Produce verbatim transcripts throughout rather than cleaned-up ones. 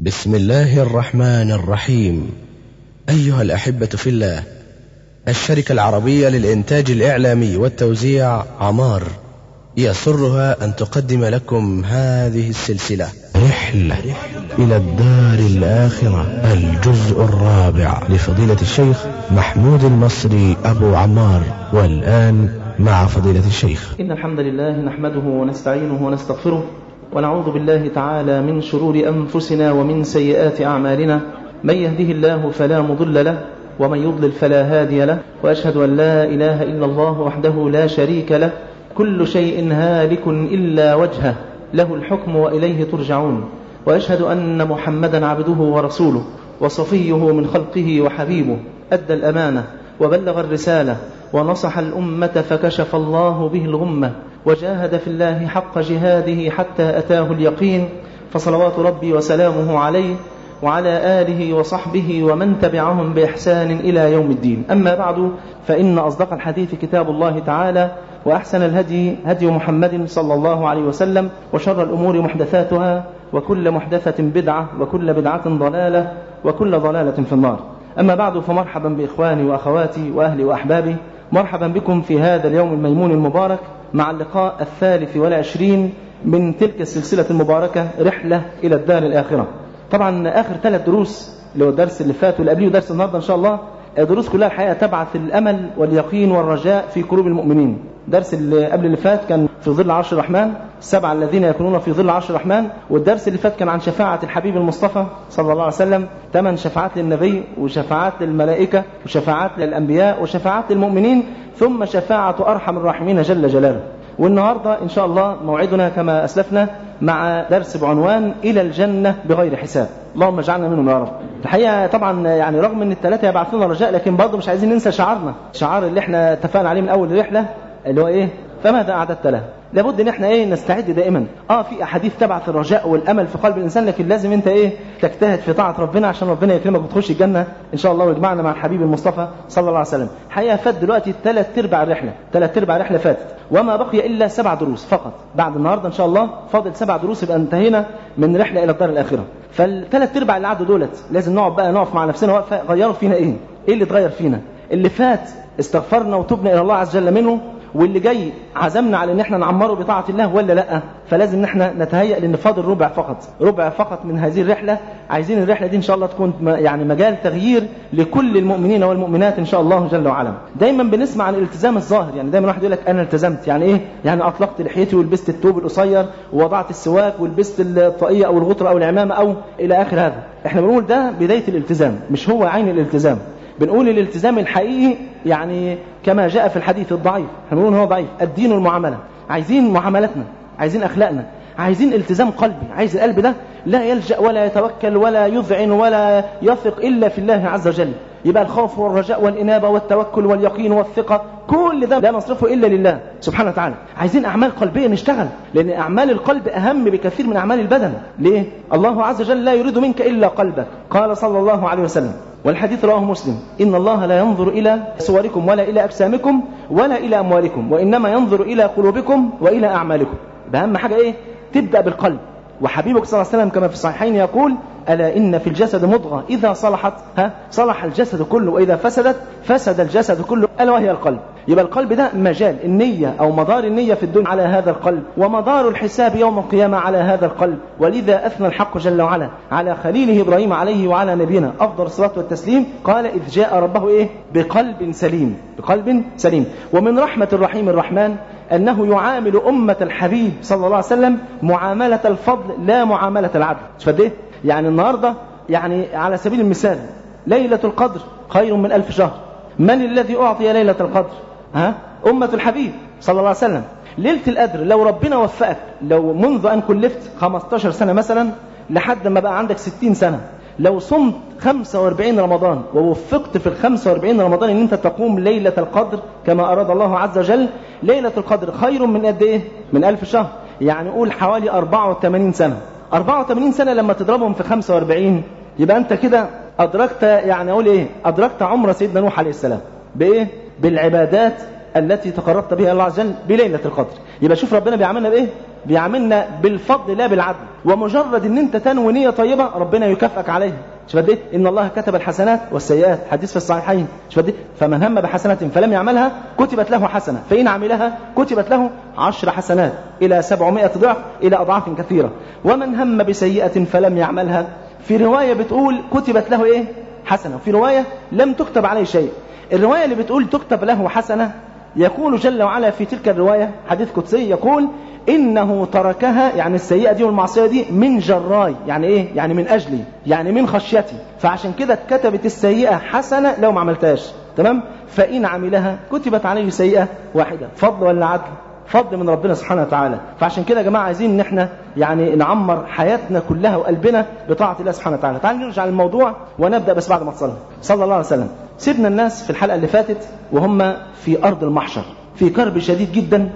بسم الله الرحمن الرحيم. أيها الأحبة في الله، الشركة العربية للإنتاج الإعلامي والتوزيع عمار يسرها أن تقدم لكم هذه السلسلة رحلة إلى الدار الآخرة، الجزء الرابع لفضيلة الشيخ محمود المصري أبو عمار. والآن مع فضيلة الشيخ. إن الحمد لله نحمده ونستعينه ونستغفره ونعوذ بالله تعالى من شرور أنفسنا ومن سيئات أعمالنا. من يهده الله فلا مضل له ومن يضلل فلا هادي له، وأشهد أن لا إله إلا الله وحده لا شريك له. كل شيء هالك إلا وجهه، له الحكم وإليه ترجعون. وأشهد أن محمدا عبده ورسوله وصفيه من خلقه وحبيبه، أدى الأمانة وبلغ الرسالة ونصح الأمة فكشف الله به الغمة، وجاهد في الله حق جهاده حتى أتاه اليقين. فصلوات ربي وسلامه عليه وعلى آله وصحبه ومن تبعهم بإحسان إلى يوم الدين. أما بعد، فإن أصدق الحديث كتاب الله تعالى، وأحسن الهدي هدي محمد صلى الله عليه وسلم، وشر الأمور محدثاتها، وكل محدثة بدعة، وكل بدعة ضلالة، وكل ضلالة في النار. أما بعد، فمرحبا بإخواني وأخواتي وأهلي وأحبابي، مرحبا بكم في هذا اليوم الميمون المبارك مع اللقاء الثالث والعشرين من تلك السلسلة المباركة رحلة إلى الدار الآخرة. طبعا آخر ثلاث دروس اللي هو الدرس اللي فات واللي قبليه ودرس النهارده إن شاء الله، الدروس كلها الحقيقة تبعث الأمل واليقين والرجاء في قلوب المؤمنين. درس اللي قبل اللي فات كان في ظل عرش الرحمن، السبعة الذين يكونون في ظل عرش الرحمن. والدرس اللي فات كان عن شفاعة الحبيب المصطفى صلى الله عليه وسلم، ثمان شفاعات للنبي، وشفاعات للملائكة، وشفاعات للأنبياء، وشفاعات للمؤمنين، ثم شفاعة أرحم الراحمين جل جلاله. والنهاردة إن شاء الله موعدنا كما أسلفنا مع درس بعنوان إلى الجنة بغير حساب. اللهم اجعلنا منهم يا رب. الحقيقة طبعا يعني رغم أن الثلاثة يبعثون رجاء، لكن برضه مش عايزين ننسى شعارنا، شعار اللي احنا اتفقنا عليه من أول الرحلة، اللي هو إيه؟ فماذا أعددت له؟ لابد ان احنا ايه نستعد دائما. اه في احاديث تبعث الرجاء والامل في قلب الانسان، لكن لازم انت ايه تجتهد في طاعه ربنا عشان ربنا يكرمك وتخش الجنه ان شاء الله، ويجمعنا مع الحبيب المصطفى صلى الله عليه وسلم. حقيقه فات دلوقتي ثلاث ارباع الرحله، ثلاث ارباع الرحله فاتت، وما بقي الا سبع دروس فقط. بعد النهارده ان شاء الله فاضل سبع دروس يبقى انتهينا من رحله الى الدار الاخره. فالثلاث ارباع اللي عدوا دولت لازم نقعد بقى نقف مع نفسنا وقفه، غيروا فينا ايه؟ ايه اللي اتغير فينا؟ اللي فات استغفرنا وتوبنا الى الله عز وجل منه، واللي جاي عزمنا على ان احنا نعمره بطاعه الله ولا لا؟ فلازم ان احنا نتهيأ لان فاضل ربع فقط، ربع فقط من هذه الرحله. عايزين الرحله دي ان شاء الله تكون يعني مجال تغيير لكل المؤمنين والمؤمنات ان شاء الله جل وعلا. دايما بنسمع عن الالتزام الظاهر، يعني دايما واحد يقول لك انا التزمت، يعني ايه؟ يعني اطلقت لحيتي ولبست الثوب القصير ووضعت السواك ولبست الطاقيه او الغطره او العمامه او الى اخر هذا. احنا بنقول ده بدايه الالتزام، مش هو عين الالتزام. بنقول الالتزام الحقيقي يعني كما جاء في الحديث الضعيف، احنا بنقول هو ضعيف. الدين المعاملة، عايزين معاملتنا، عايزين أخلاقنا، عايزين التزام قلبي. عايز القلب ده لا يلجأ ولا يتوكل ولا يذعن ولا يثق إلا في الله عز وجل. يبقى الخوف والرجاء والإنابة والتوكل واليقين والثقة، كل ده لا نصرفه إلا لله سبحانه وتعالى. عايزين أعمال قلبية نشتغل، لأن أعمال القلب أهم بكثير من أعمال البدن. ليه؟ الله عز وجل لا يريد منك إلا قلبك. قال صلى الله عليه وسلم، والحديث رواه مسلم، إن الله لا ينظر إلى صوركم ولا إلى أجسامكم ولا إلى أموالكم، وإنما ينظر إلى قلوبكم وإلى أعمالكم. بأهم حاجة إيه؟ تبدأ بالقلب. وحبيبك صلى الله عليه وسلم كما في الصحيحين يقول، ألا إن في الجسد مضغة إذا صلحت ها صلح الجسد كله، وإذا فسدت فسد الجسد كله، ألا وهي القلب. يبقى القلب ده مجال النية أو مدار النية في الدنيا على هذا القلب، ومدار الحساب يوم القيامة على هذا القلب. ولذا أثنى الحق جل وعلا على خليله إبراهيم عليه وعلى نبينا أفضل الصلاة والتسليم، قال إذ جاء ربه إيه؟ بقلب سليم، بقلب سليم. ومن رحمة الرحيم الرحمن أنه يعامل أمة الحبيب صلى الله عليه وسلم معاملة الفضل لا معاملة العدل. فده يعني النهاردة يعني على سبيل المثال ليلة القدر خير من ألف شهر. من الذي أعطي ليلة القدر؟ ها؟ أمة الحبيب صلى الله عليه وسلم. ليلة القدر لو ربنا وفقك، لو منذ أن كلفت خمستاشر سنة مثلا لحد ما بقى عندك ستين سنة، لو صمت خمسة وأربعين رمضان ووفقت في الخمسة وأربعين رمضان ان انت تقوم ليلة القدر كما أراد الله عز وجل، ليلة القدر خير من قد ايه؟ من ألف شهر. يعني قول حوالي أربعة وثمانين سنة. أربعة وثمانين سنة لما تضربهم في خمسة وأربعين يبقى انت كده أدركت، يعني أقول ايه؟ أدركت عمر سيدنا نوح عليه السلام. بإيه؟ بالعبادات التي تقربت بها الله عز وجل بليلة القدر. يبقى شوف ربنا بيعملنا بإيه؟ بيعاملنا بالفضل لا بالعدل، ومجرد ان انت تنوي نية طيبة ربنا يكافئك عليها. شوف قد ايه ان الله كتب الحسنات والسيئات، حديث في الصحيحين. شوف قد ايه فمن هم بحسنة فلم يعملها كتبت له حسنة، فإن عملها كتبت له عشر حسنات إلى سبعمائة ضعف إلى أضعاف كثيرة. ومن هم بسيئة فلم يعملها، في رواية بتقول كتبت له ايه؟ حسنة، وفي رواية لم تكتب عليه شيء. الرواية اللي بتقول تكتب له حسنة يقول جل وعلا في تلك الرواية حديث قدسي، يقول إنه تركها، يعني السيئة دي والمعصية دي، من جراي، يعني إيه؟ يعني من أجلي، يعني من خشيتي، فعشان كده اتكتبت السيئة حسنة لو ما عملتهاش. تمام؟ فإن عملها كتبت عليه سيئة واحدة. فضل ولا عدل؟ فضل من ربنا سبحانه وتعالى. فعشان كده يا جماعة عايزين ان احنا يعني نعمر حياتنا كلها وقلبنا بطاعة الله سبحانه وتعالى. تعالوا نرجع للموضوع ونبدأ، بس بعد ما تصلي صلى الله عليه وسلم. سيدنا الناس في الحلقة اللي فاتت وهم في أرض المحشر في كرب شديد جدا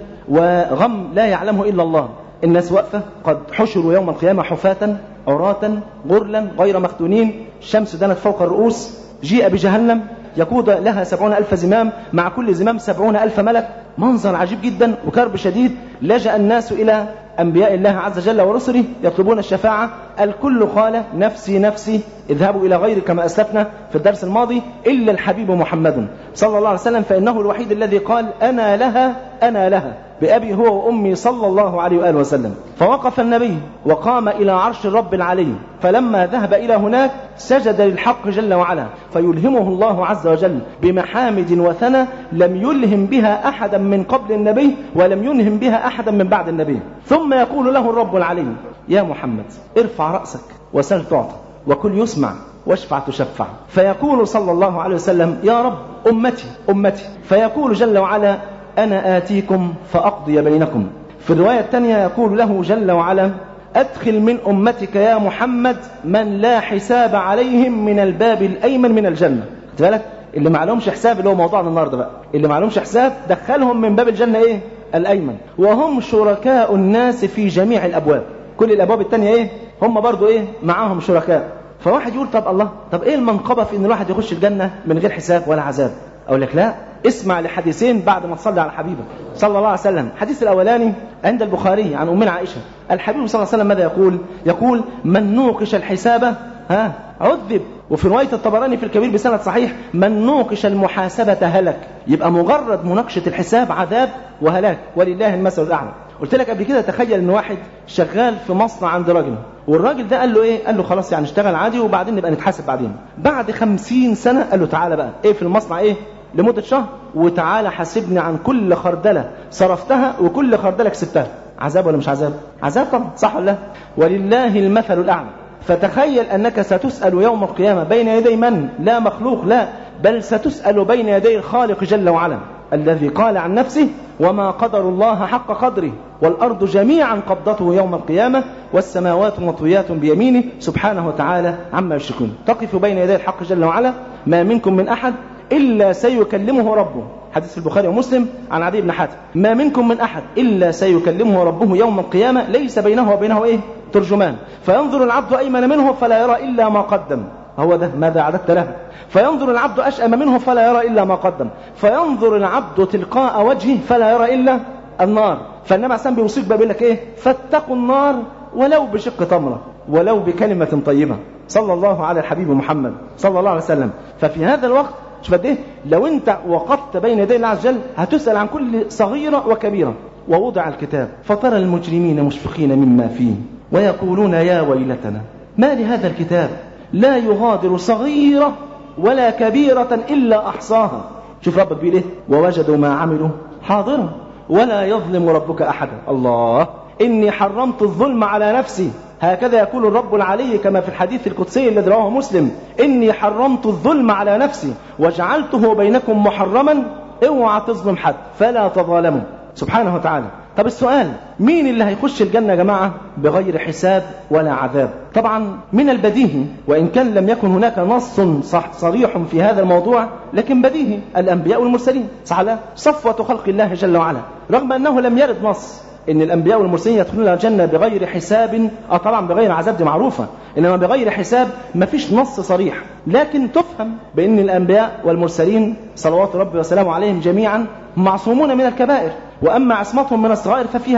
وغم لا يعلمه إلا الله. الناس واقفة قد حشروا يوم القيامة حفاة عراة غرلا غير مختونين، الشمس دنت فوق الرؤوس، جيء بجهنم يقود لها سبعون ألف زمام، مع كل زمام سبعون ألف ملك. منظر عجيب جدا وكرب شديد. لجأ الناس إلى أنبياء الله عز وجل ورسله يطلبون الشفاعة. الكل قال نفسي نفسي، اذهبوا إلى غير كما أسلفنا في الدرس الماضي، إلا الحبيب محمد صلى الله عليه وسلم، فإنه الوحيد الذي قال أنا لها أنا لها بأبي هو وأمي صلى الله عليه وآله وسلم. فوقف النبي وقام إلى عرش الرب العلي، فلما ذهب إلى هناك سجد للحق جل وعلا، فيلهمه الله عز وجل بمحامد وثنى لم يلهم بها أحدا من قبل النبي ولم يلهم بها أحدا من بعد النبي. ثم يقول له الرب العلي يا محمد ارفع رأسك وسل تعطى وكل يسمع واشفع تشفع. فيقول صلى الله عليه وسلم يا رب أمتي أمتي، فيقول جل وعلا أنا آتيكم فأقضي بينكم. في الرواية الثانية يقول له جل وعلا أدخل من أمتك يا محمد من لا حساب عليهم من الباب الأيمن من الجنة. خد بالك، اللي ما عليهمش حساب، اللي هو موضوعنا النهارده بقى، اللي ما عليهمش حساب دخلهم من باب الجنة ايه؟ الأيمن. وهم شركاء الناس في جميع الأبواب، كل الأبواب التانية ايه؟ هم برضو ايه؟ معاهم شركاء. فواحد يقول طب الله، طب ايه المنقبة في ان الواحد يخش الجنة من غير حساب ولا عذاب؟ أقول لك لا، اسمع لحديثين بعد ما تصلي على حبيبك صلى الله عليه وسلم. الحديث الأولاني عند البخاري عن أمنا عائشة، الحبيب صلى الله عليه وسلم ماذا يقول؟ يقول من نوقش الحساب ها عذب. وفي رواية الطبراني في الكبير بسند صحيح من نوقش المحاسبة هلك. يبقى مجرد مناقشة الحساب عذاب وهلاك، ولله المثل الأعلى. قلت لك قبل كده تخيل ان واحد شغال في مصنع عند راجل، والراجل ده قال له ايه؟ قال له خلاص يعني اشتغل عادي وبعدين نبقى نتحاسب بعدين. بعد خمسين سنة قال له تعالى بقى ايه في المصنع ايه لمدة شهر، وتعالى حاسبني عن كل خردلة صرفتها وكل خردلة كسبتها. عذاب ولا مش عذاب؟ عذاب طبعا، صح ولا لا؟ ولله المثل الأعلى. فتخيل أنك ستسأل يوم القيامة بين يدي من؟ لا مخلوق، لا، بل ستسأل بين يدي الخالق جل وعلا الذي قال عن نفسه وما قدر الله حق قدره والأرض جميعا قبضته يوم القيامة والسماوات مطويات بيمينه سبحانه وتعالى عما يشركون. تقف بين يدي الحق جل وعلا ما منكم من أحد إلا سيكلمه ربه. حديث في البخاري ومسلم عن عدي بن حاتم، ما منكم من أحد إلا سيكلمه ربه يوم القيامة ليس بينه وبينه إيه؟ ترجمان. فينظر العبد أيمن منه فلا يرى إلا ما قدم، هو ده ماذا أعددت له. فينظر العبد أشأم منه فلا يرى إلا ما قدم. فينظر العبد تلقاء وجهه فلا يرى إلا النار. فالنبي عسام بيوصيك بقى بيقول لك إيه؟ فاتقوا النار ولو بشق تمرة ولو بكلمة طيبة. صلى الله على الحبيب محمد صلى الله عليه وسلم. ففي هذا الوقت شوف قد ايه لو انت وقفت بين يدي الله عز وجل هتسأل عن كل صغيرة وكبيرة. ووضع الكتاب فترى المجرمين مشفقين مما فيه ويقولون يا ويلتنا ما لهذا الكتاب لا يغادر صغيرة ولا كبيرة إلا أحصاها. شوف ربك بيقول ايه؟ ووجدوا ما عملوا حاضرا ولا يظلم ربك أحدا. الله، إني حرمت الظلم على نفسي، هكذا يقول الرب العلي كما في الحديث القدسي الذي رواه مسلم، إني حرمت الظلم على نفسي وجعلته بينكم محرما، اوعى تظلم حد فلا تظالموا سبحانه وتعالى. طب السؤال، مين اللي هيخش الجنة يا جماعة بغير حساب ولا عذاب؟ طبعا من البديهي، وإن كان لم يكن هناك نص صح صريح في هذا الموضوع، لكن بديهي الأنبياء والمرسلين، صح لا؟ صفوة خلق الله جل وعلا، رغم أنه لم يرد نص إن الأنبياء والمرسلين يدخلون الجنة بغير حساب. أه طبعا بغير عذاب دي معروفة، إنما بغير حساب ما فيش نص صريح، لكن تفهم بأن الأنبياء والمرسلين صلوات ربي وسلامه عليهم جميعا معصومون من الكبائر، وأما عصمتهم من الصغائر ففيها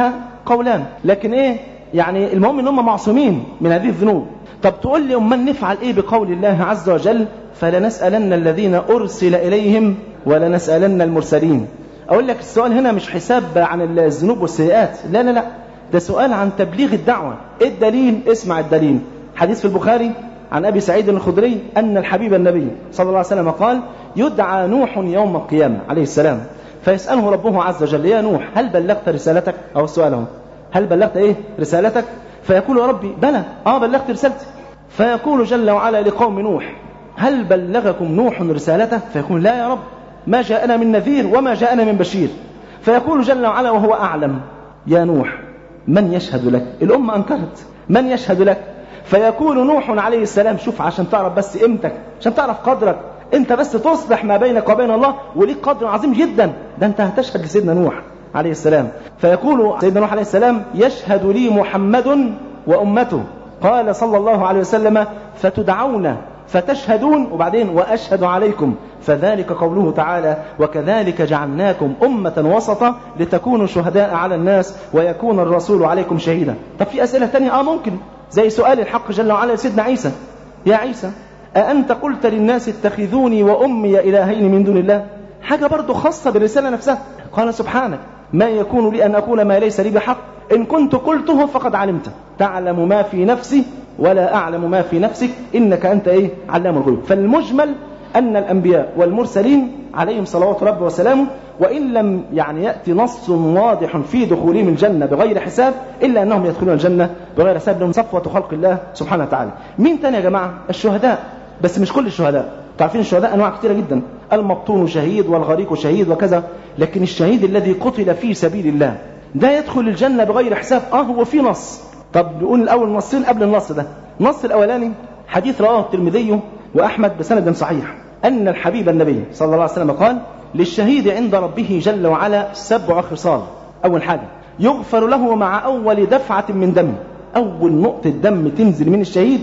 قولان، لكن ايه يعني المهم ان هم معصومين من هذه الذنوب. طب تقول لي امال نفعل ايه بقول الله عز وجل فلنسألن الذين ارسل اليهم ولنسألن المرسلين؟ اقول لك السؤال هنا مش حساب عن الذنوب والسيئات، لا لا لا، ده سؤال عن تبليغ الدعوة. ايه الدليل؟ اسمع الدليل. حديث في البخاري عن ابي سعيد الخدري ان الحبيب النبي صلى الله عليه وسلم قال يدعى نوح يوم القيامة عليه السلام فيسأله ربه عز وجل يا نوح هل بلغت رسالتك؟ او السؤال هل بلغت ايه رسالتك؟ فيقول يا ربي بلى، اه بلغت رسالتي. فيقول جل وعلا لقوم نوح هل بلغكم نوح رسالته؟ فيقول لا يا رب، ما جاءنا من نذير وما جاءنا من بشير. فيقول جل وعلا وهو أعلم يا نوح من يشهد لك؟ الأمة أنكرت، من يشهد لك؟ فيقول نوح عليه السلام، شوف عشان تعرف بس قيمتك، عشان تعرف قدرك، انت بس تصلح ما بينك وبين الله وليك قدر عظيم جدا، ده انت هتشهد لسيدنا نوح عليه السلام. فيقول سيدنا نوح عليه السلام يشهد لي محمد وأمته، قال صلى الله عليه وسلم فتدعون فتشهدون وبعدين وأشهد عليكم، فذلك قوله تعالى وكذلك جعلناكم أمة وسطا لتكونوا شهداء على الناس ويكون الرسول عليكم شهيدا. طب في أسئلة تانية آه ممكن، زي سؤال الحق جل وعلا لسيدنا عيسى يا عيسى أأنت قلت للناس اتخذوني وأمي إلهين من دون الله؟ حاجة برضو خاصة بالرسالة نفسها. قال سبحانك ما يكون لي أن أقول ما ليس لي بحق إن كنت قلته فقد علمته تعلم ما في نفسي ولا أعلم ما في نفسك إنك أنت إيه علام الغيوب. فالمجمل أن الأنبياء والمرسلين عليهم صلوات ربي وسلامه وإن لم يعني يأتي نص واضح في دخولهم الجنة بغير حساب إلا أنهم يدخلون الجنة بغير حساب لهم صفوة خلق الله سبحانه وتعالى. مين تاني يا جماعة؟ الشهداء، بس مش كل الشهداء. تعرفين الشهداء أنواع كثيرة جدا، المبطون شهيد والغريق شهيد وكذا، لكن الشهيد الذي قتل في سبيل الله ده يدخل الجنة بغير حساب. آه هو في نص. طب نقول الأول نصين قبل النص ده. النص الأولاني حديث رواه الترمذي وأحمد بسند صحيح أن الحبيب النبي صلى الله عليه وسلم قال للشهيد عند ربه جل وعلا سبع خصال. أول حاجة يغفر له مع أول دفعة من دم، أول نقطة دم تنزل من الشهيد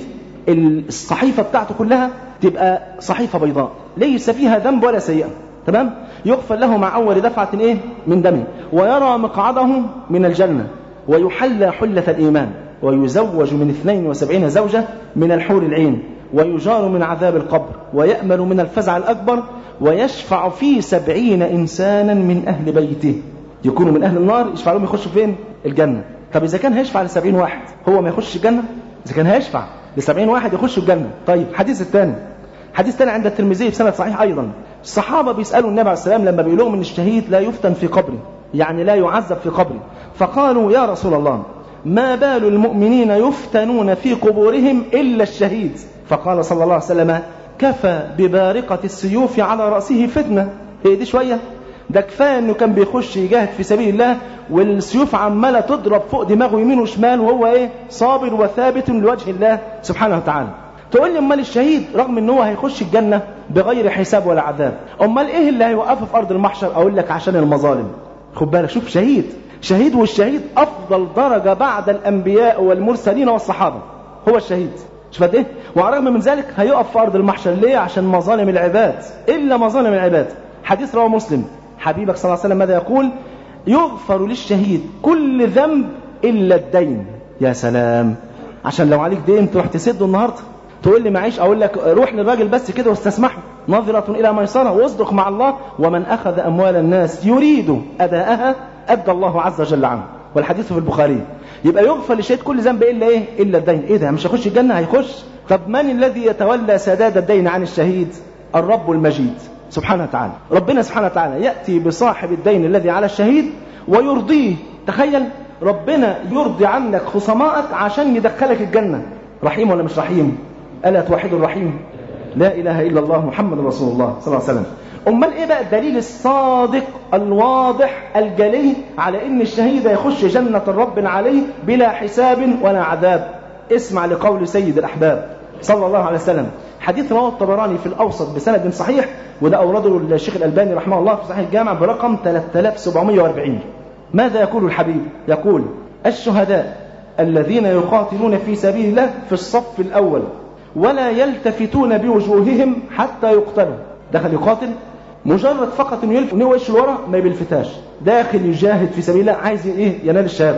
الصحيفة بتاعته كلها تبقى صحيفة بيضاء ليس فيها ذنب ولا سيئة، تمام؟ يغفر له مع أول دفعة إيه من دمه، ويرى مقعده من الجنة، ويحلى حلة الإيمان، ويزوج من اثنين وسبعين زوجة من الحور العين، ويجار من عذاب القبر، ويأمل من الفزع الأكبر، ويشفع في سبعين إنسانا من أهل بيته يكونوا من أهل النار يشفع لهم يخشوا فين؟ الجنة. طب إذا كان هيشفع لسبعين واحد هو ما يخش الجنة؟ إذا كان هيشفع لسبعين واحد يخشوا الجنة. طيب حديث الثاني، حديث ثاني عند الترمذي بسند صحيح أيضا. الصحابة بيسألوا النبي عليه السلام لما بيقولوا من الشهيد لا يفتن في قبره، يعني لا يعذب في قبره، فقالوا يا رسول الله ما بال المؤمنين يفتنون في قبورهم إلا الشهيد؟ فقال صلى الله عليه وسلم كفى ببارقة السيوف على رأسه فتنة. هي دي شوية؟ ده كفاية انه كان بيخش يجاهد في سبيل الله والسيوف عمالة تضرب فوق دماغه يمين وشمال وهو ايه صابر وثابت لوجه الله سبحانه وتعالى. تقول لي امال الشهيد رغم ان هو هيخش الجنة بغير حساب ولا عذاب، امال ايه اللي هيوقفه في ارض المحشر؟ اقول لك عشان المظالم. خد بالك، شوف شهيد شهيد والشهيد افضل درجة بعد الانبياء والمرسلين والصحابة هو الشهيد. شوف قد ايه؟ وعلى الرغم من ذلك هيقف في ارض المحشر. ليه؟ عشان مظالم العباد، الا مظالم العباد. حديث رواه مسلم، حبيبك صلى الله عليه وسلم ماذا يقول؟ يغفر للشهيد كل ذنب الا الدين. يا سلام، عشان لو عليك دين تروح تسده النهارده تقول لي معيش، اقول لك روح للراجل بس كده واستسمحه نظرة الى ميسرة واصدق مع الله، ومن اخذ اموال الناس يريد اداءها ادى الله عز وجل عنه، والحديث في البخاري. يبقى يغفر للشهيد كل ذنب الا ايه؟ الا الدين. ايه ده؟ مش هيخش الجنة؟ هيخش. طب من الذي يتولى سداد الدين عن الشهيد؟ الرب المجيد سبحانه وتعالى. ربنا سبحانه وتعالى يأتي بصاحب الدين الذي على الشهيد ويرضيه. تخيل ربنا يرضي عنك خصمائك عشان يدخلك الجنة. رحيم ولا مش رحيم؟ ألا توحد الرحيم؟ لا إله إلا الله محمد رسول الله صلى الله عليه وسلم. أمال إيه بقى الدليل الصادق الواضح الجلي على إن الشهيد يخش جنة الرب عليه بلا حساب ولا عذاب؟ اسمع لقول سيد الأحباب صلى الله عليه وسلم، حديث رواه الطبراني في الأوسط بسند صحيح، وده أورده الشيخ الألباني رحمه الله في صحيح الجامع برقم ثلاثة آلاف وسبعمائة وأربعين. ماذا يقول الحبيب؟ يقول الشهداء الذين يقاتلون في سبيل الله في الصف الأول ولا يلتفتون بوجوههم حتى يقتلوا. دخل يقاتل مجرد فقط انه يلف انه وش لورا ما يلفتاش، داخل يجاهد في سبيل الله عايز ايه؟ ينال الشهاده.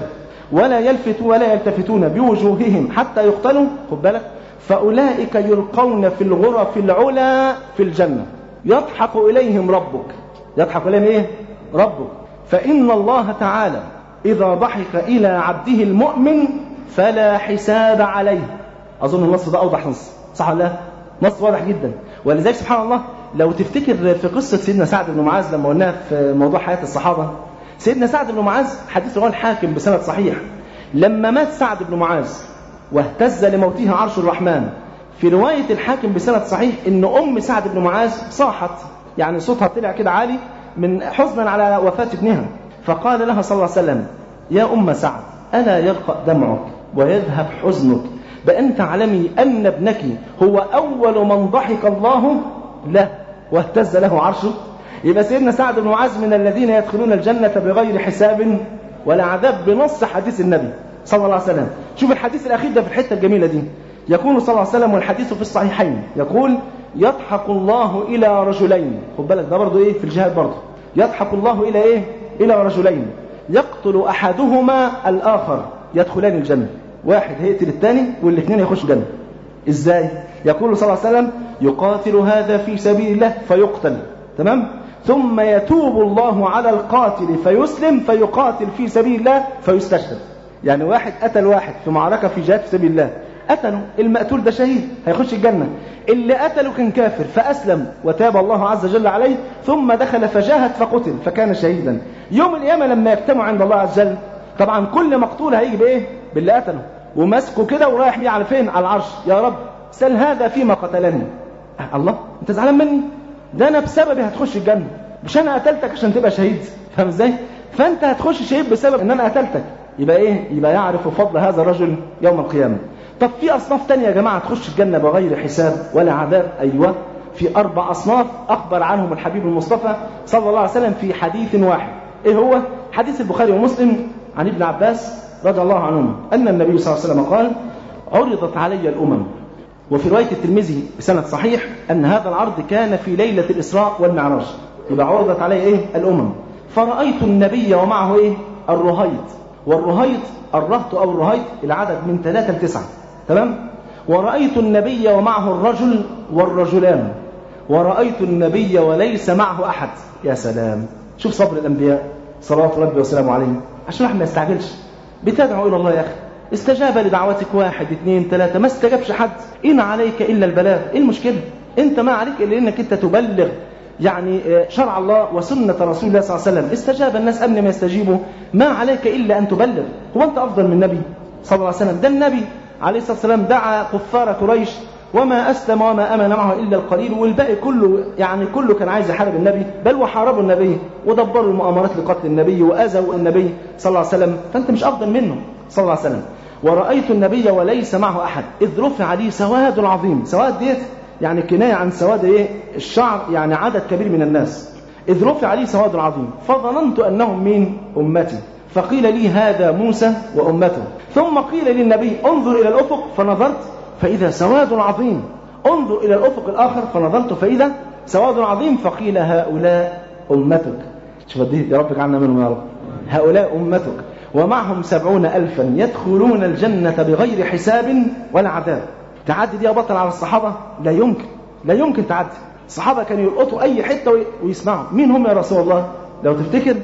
ولا يلفتوا ولا يلتفتون بوجوههم حتى يقتلوا، خد بالك، فأولئك يلقون في الغرف العلا في الجنة يضحك إليهم ربك. يضحك إليهم إيه؟ ربك. فإن الله تعالى إذا ضحك إلى عبده المؤمن فلا حساب عليه. أظن النص ده أوضح نص، صح ولا لا؟ نص واضح جدا. ولذلك سبحان الله لو تفتكر في قصة سيدنا سعد بن معاذ لما قلناها في موضوع حياة الصحابة، سيدنا سعد بن معاذ حديث رواه الحاكم بسند صحيح، لما مات سعد بن معاذ واهتز لموته عرش الرحمن، في رواية الحاكم بسند صحيح إن أم سعد بن معاذ صاحت، يعني صوتها طلع كده عالي من حزنا على وفاة ابنها، فقال لها صلى الله عليه وسلم: يا أم سعد، ألا يرقى دمعك ويذهب حزنك بأن تعلمي أن ابنك هو أول من ضحك الله له واهتز له عرشه؟ يبقى سيدنا سعد بن معاذ من الذين يدخلون الجنة بغير حساب ولا عذاب بنص حديث النبي صلى الله عليه وسلم. شوف الحديث الأخير ده في الحتة الجميلة دي، يقول صلى الله عليه وسلم والحديث في الصحيحين، يقول: يضحك الله إلى رجلين. خد بالك ده برضو إيه في الجهاد برضو، يضحك الله إلى إيه؟ إلى رجلين يقتل أحدهما الآخر يدخلان الجنة. واحد هيقتل الثاني والاثنين يخشوا الجنة. إزاي؟ يقول صلى الله عليه وسلم: يقاتل هذا في سبيل الله فيقتل، تمام؟ ثم يتوب الله على القاتل فيسلم فيقاتل في سبيل الله فيستشهد. يعني واحد قتل واحد في معركة في جهاد في سبيل الله، قتله، المقتول ده شهيد هيخش الجنة. اللي قتله كان كافر فأسلم وتاب الله عز وجل عليه ثم دخل فجاهد فقتل فكان شهيدا. يوم القيامة لما يجتمع عند الله عز وجل، طبعا كل مقتول هيجي بايه؟ باللي قتله ومسكه كده ورايح بيه على فين؟ على العرش. يا رب سل هذا فيما قتلني. الله، انت زعلان مني؟ ده انا بسببي هتخش الجنة، مش انا قتلتك عشان تبقى شهيد، فاهم ازاي؟ فانت هتخش شهيد بسبب ان انا قتلتك. يبقى ايه؟ يبقى يعرف فضل هذا الرجل يوم القيامة. طب في أصناف تانية يا جماعة تخش الجنة بغير حساب ولا عذاب. أيوة، في أربع أصناف أخبر عنهم الحبيب المصطفى صلى الله عليه وسلم في حديث واحد. إيه هو؟ حديث البخاري ومسلم عن ابن عباس رضي الله عنهما أن النبي صلى الله عليه وسلم قال: عرضت علي الأمم. وفي رواية الترمذي بسند صحيح أن هذا العرض كان في ليلة الإسراء والمعراج. يبقى عرضت علي إيه؟ الأمم. فرأيت النبي ومعه إيه؟ الرهيط. والرهيط الرهط أو الرهيط العدد من ثلاثة لتسعة، تمام؟ ورأيت النبي ومعه الرجل والرجلان. ورأيت النبي وليس معه أحد. يا سلام، شوف صبر الأنبياء صلوات ربي وسلامه عليهم، عشان احنا ما يستعجلش. بتدعو إلى الله يا أخي، استجاب لدعوتك واحد اثنين ثلاثة، ما استجابش حد، إن عليك إلا البلاغ. إيه المشكلة؟ أنت ما عليك إلا إنك أنت تبلغ يعني شرع الله وسنة رسول الله صلى الله عليه وسلم. استجاب الناس قبل ما يستجيبوا، ما عليك إلا أن تبلغ. هو أنت أفضل من النبي صلى الله عليه وسلم؟ ده النبي عليه الصلاة والسلام دعا كفار قريش وما أسلم وما أمن معه إلا القليل، والباقي كله يعني كله كان عايز يحارب النبي، بل وحاربوا النبي ودبروا المؤامرات لقتل النبي وأذوا النبي صلى الله عليه وسلم. فأنت مش أفضل منه صلى الله عليه وسلم. ورأيت النبي وليس معه أحد إذ رفع لي سواد عظيم. سواد ديت يعني كناية عن سواد إيه؟ الشعر، يعني عدد كبير من الناس. إذ رفع لي سواد عظيم فظننت أنهم مين؟ أمتي. فقيل لي هذا موسى وأمته. ثم قيل للنبي انظر إلى الأفق، فنظرت فإذا سواد عظيم. انظر إلى الأفق الآخر فنظرت فإذا سواد عظيم. فقيل هؤلاء أمتك. شوف دي يا رب اجعلنا منهم يا رب. هؤلاء أمتك ومعهم سبعون ألفا يدخلون الجنة بغير حساب ولا عذاب. تعدي دي يا بطل على الصحابة؟ لا يمكن، لا يمكن تعدي. الصحابة كانوا يلقطوا أي حتة ويسمعوا. مين هم يا رسول الله؟ لو تفتكر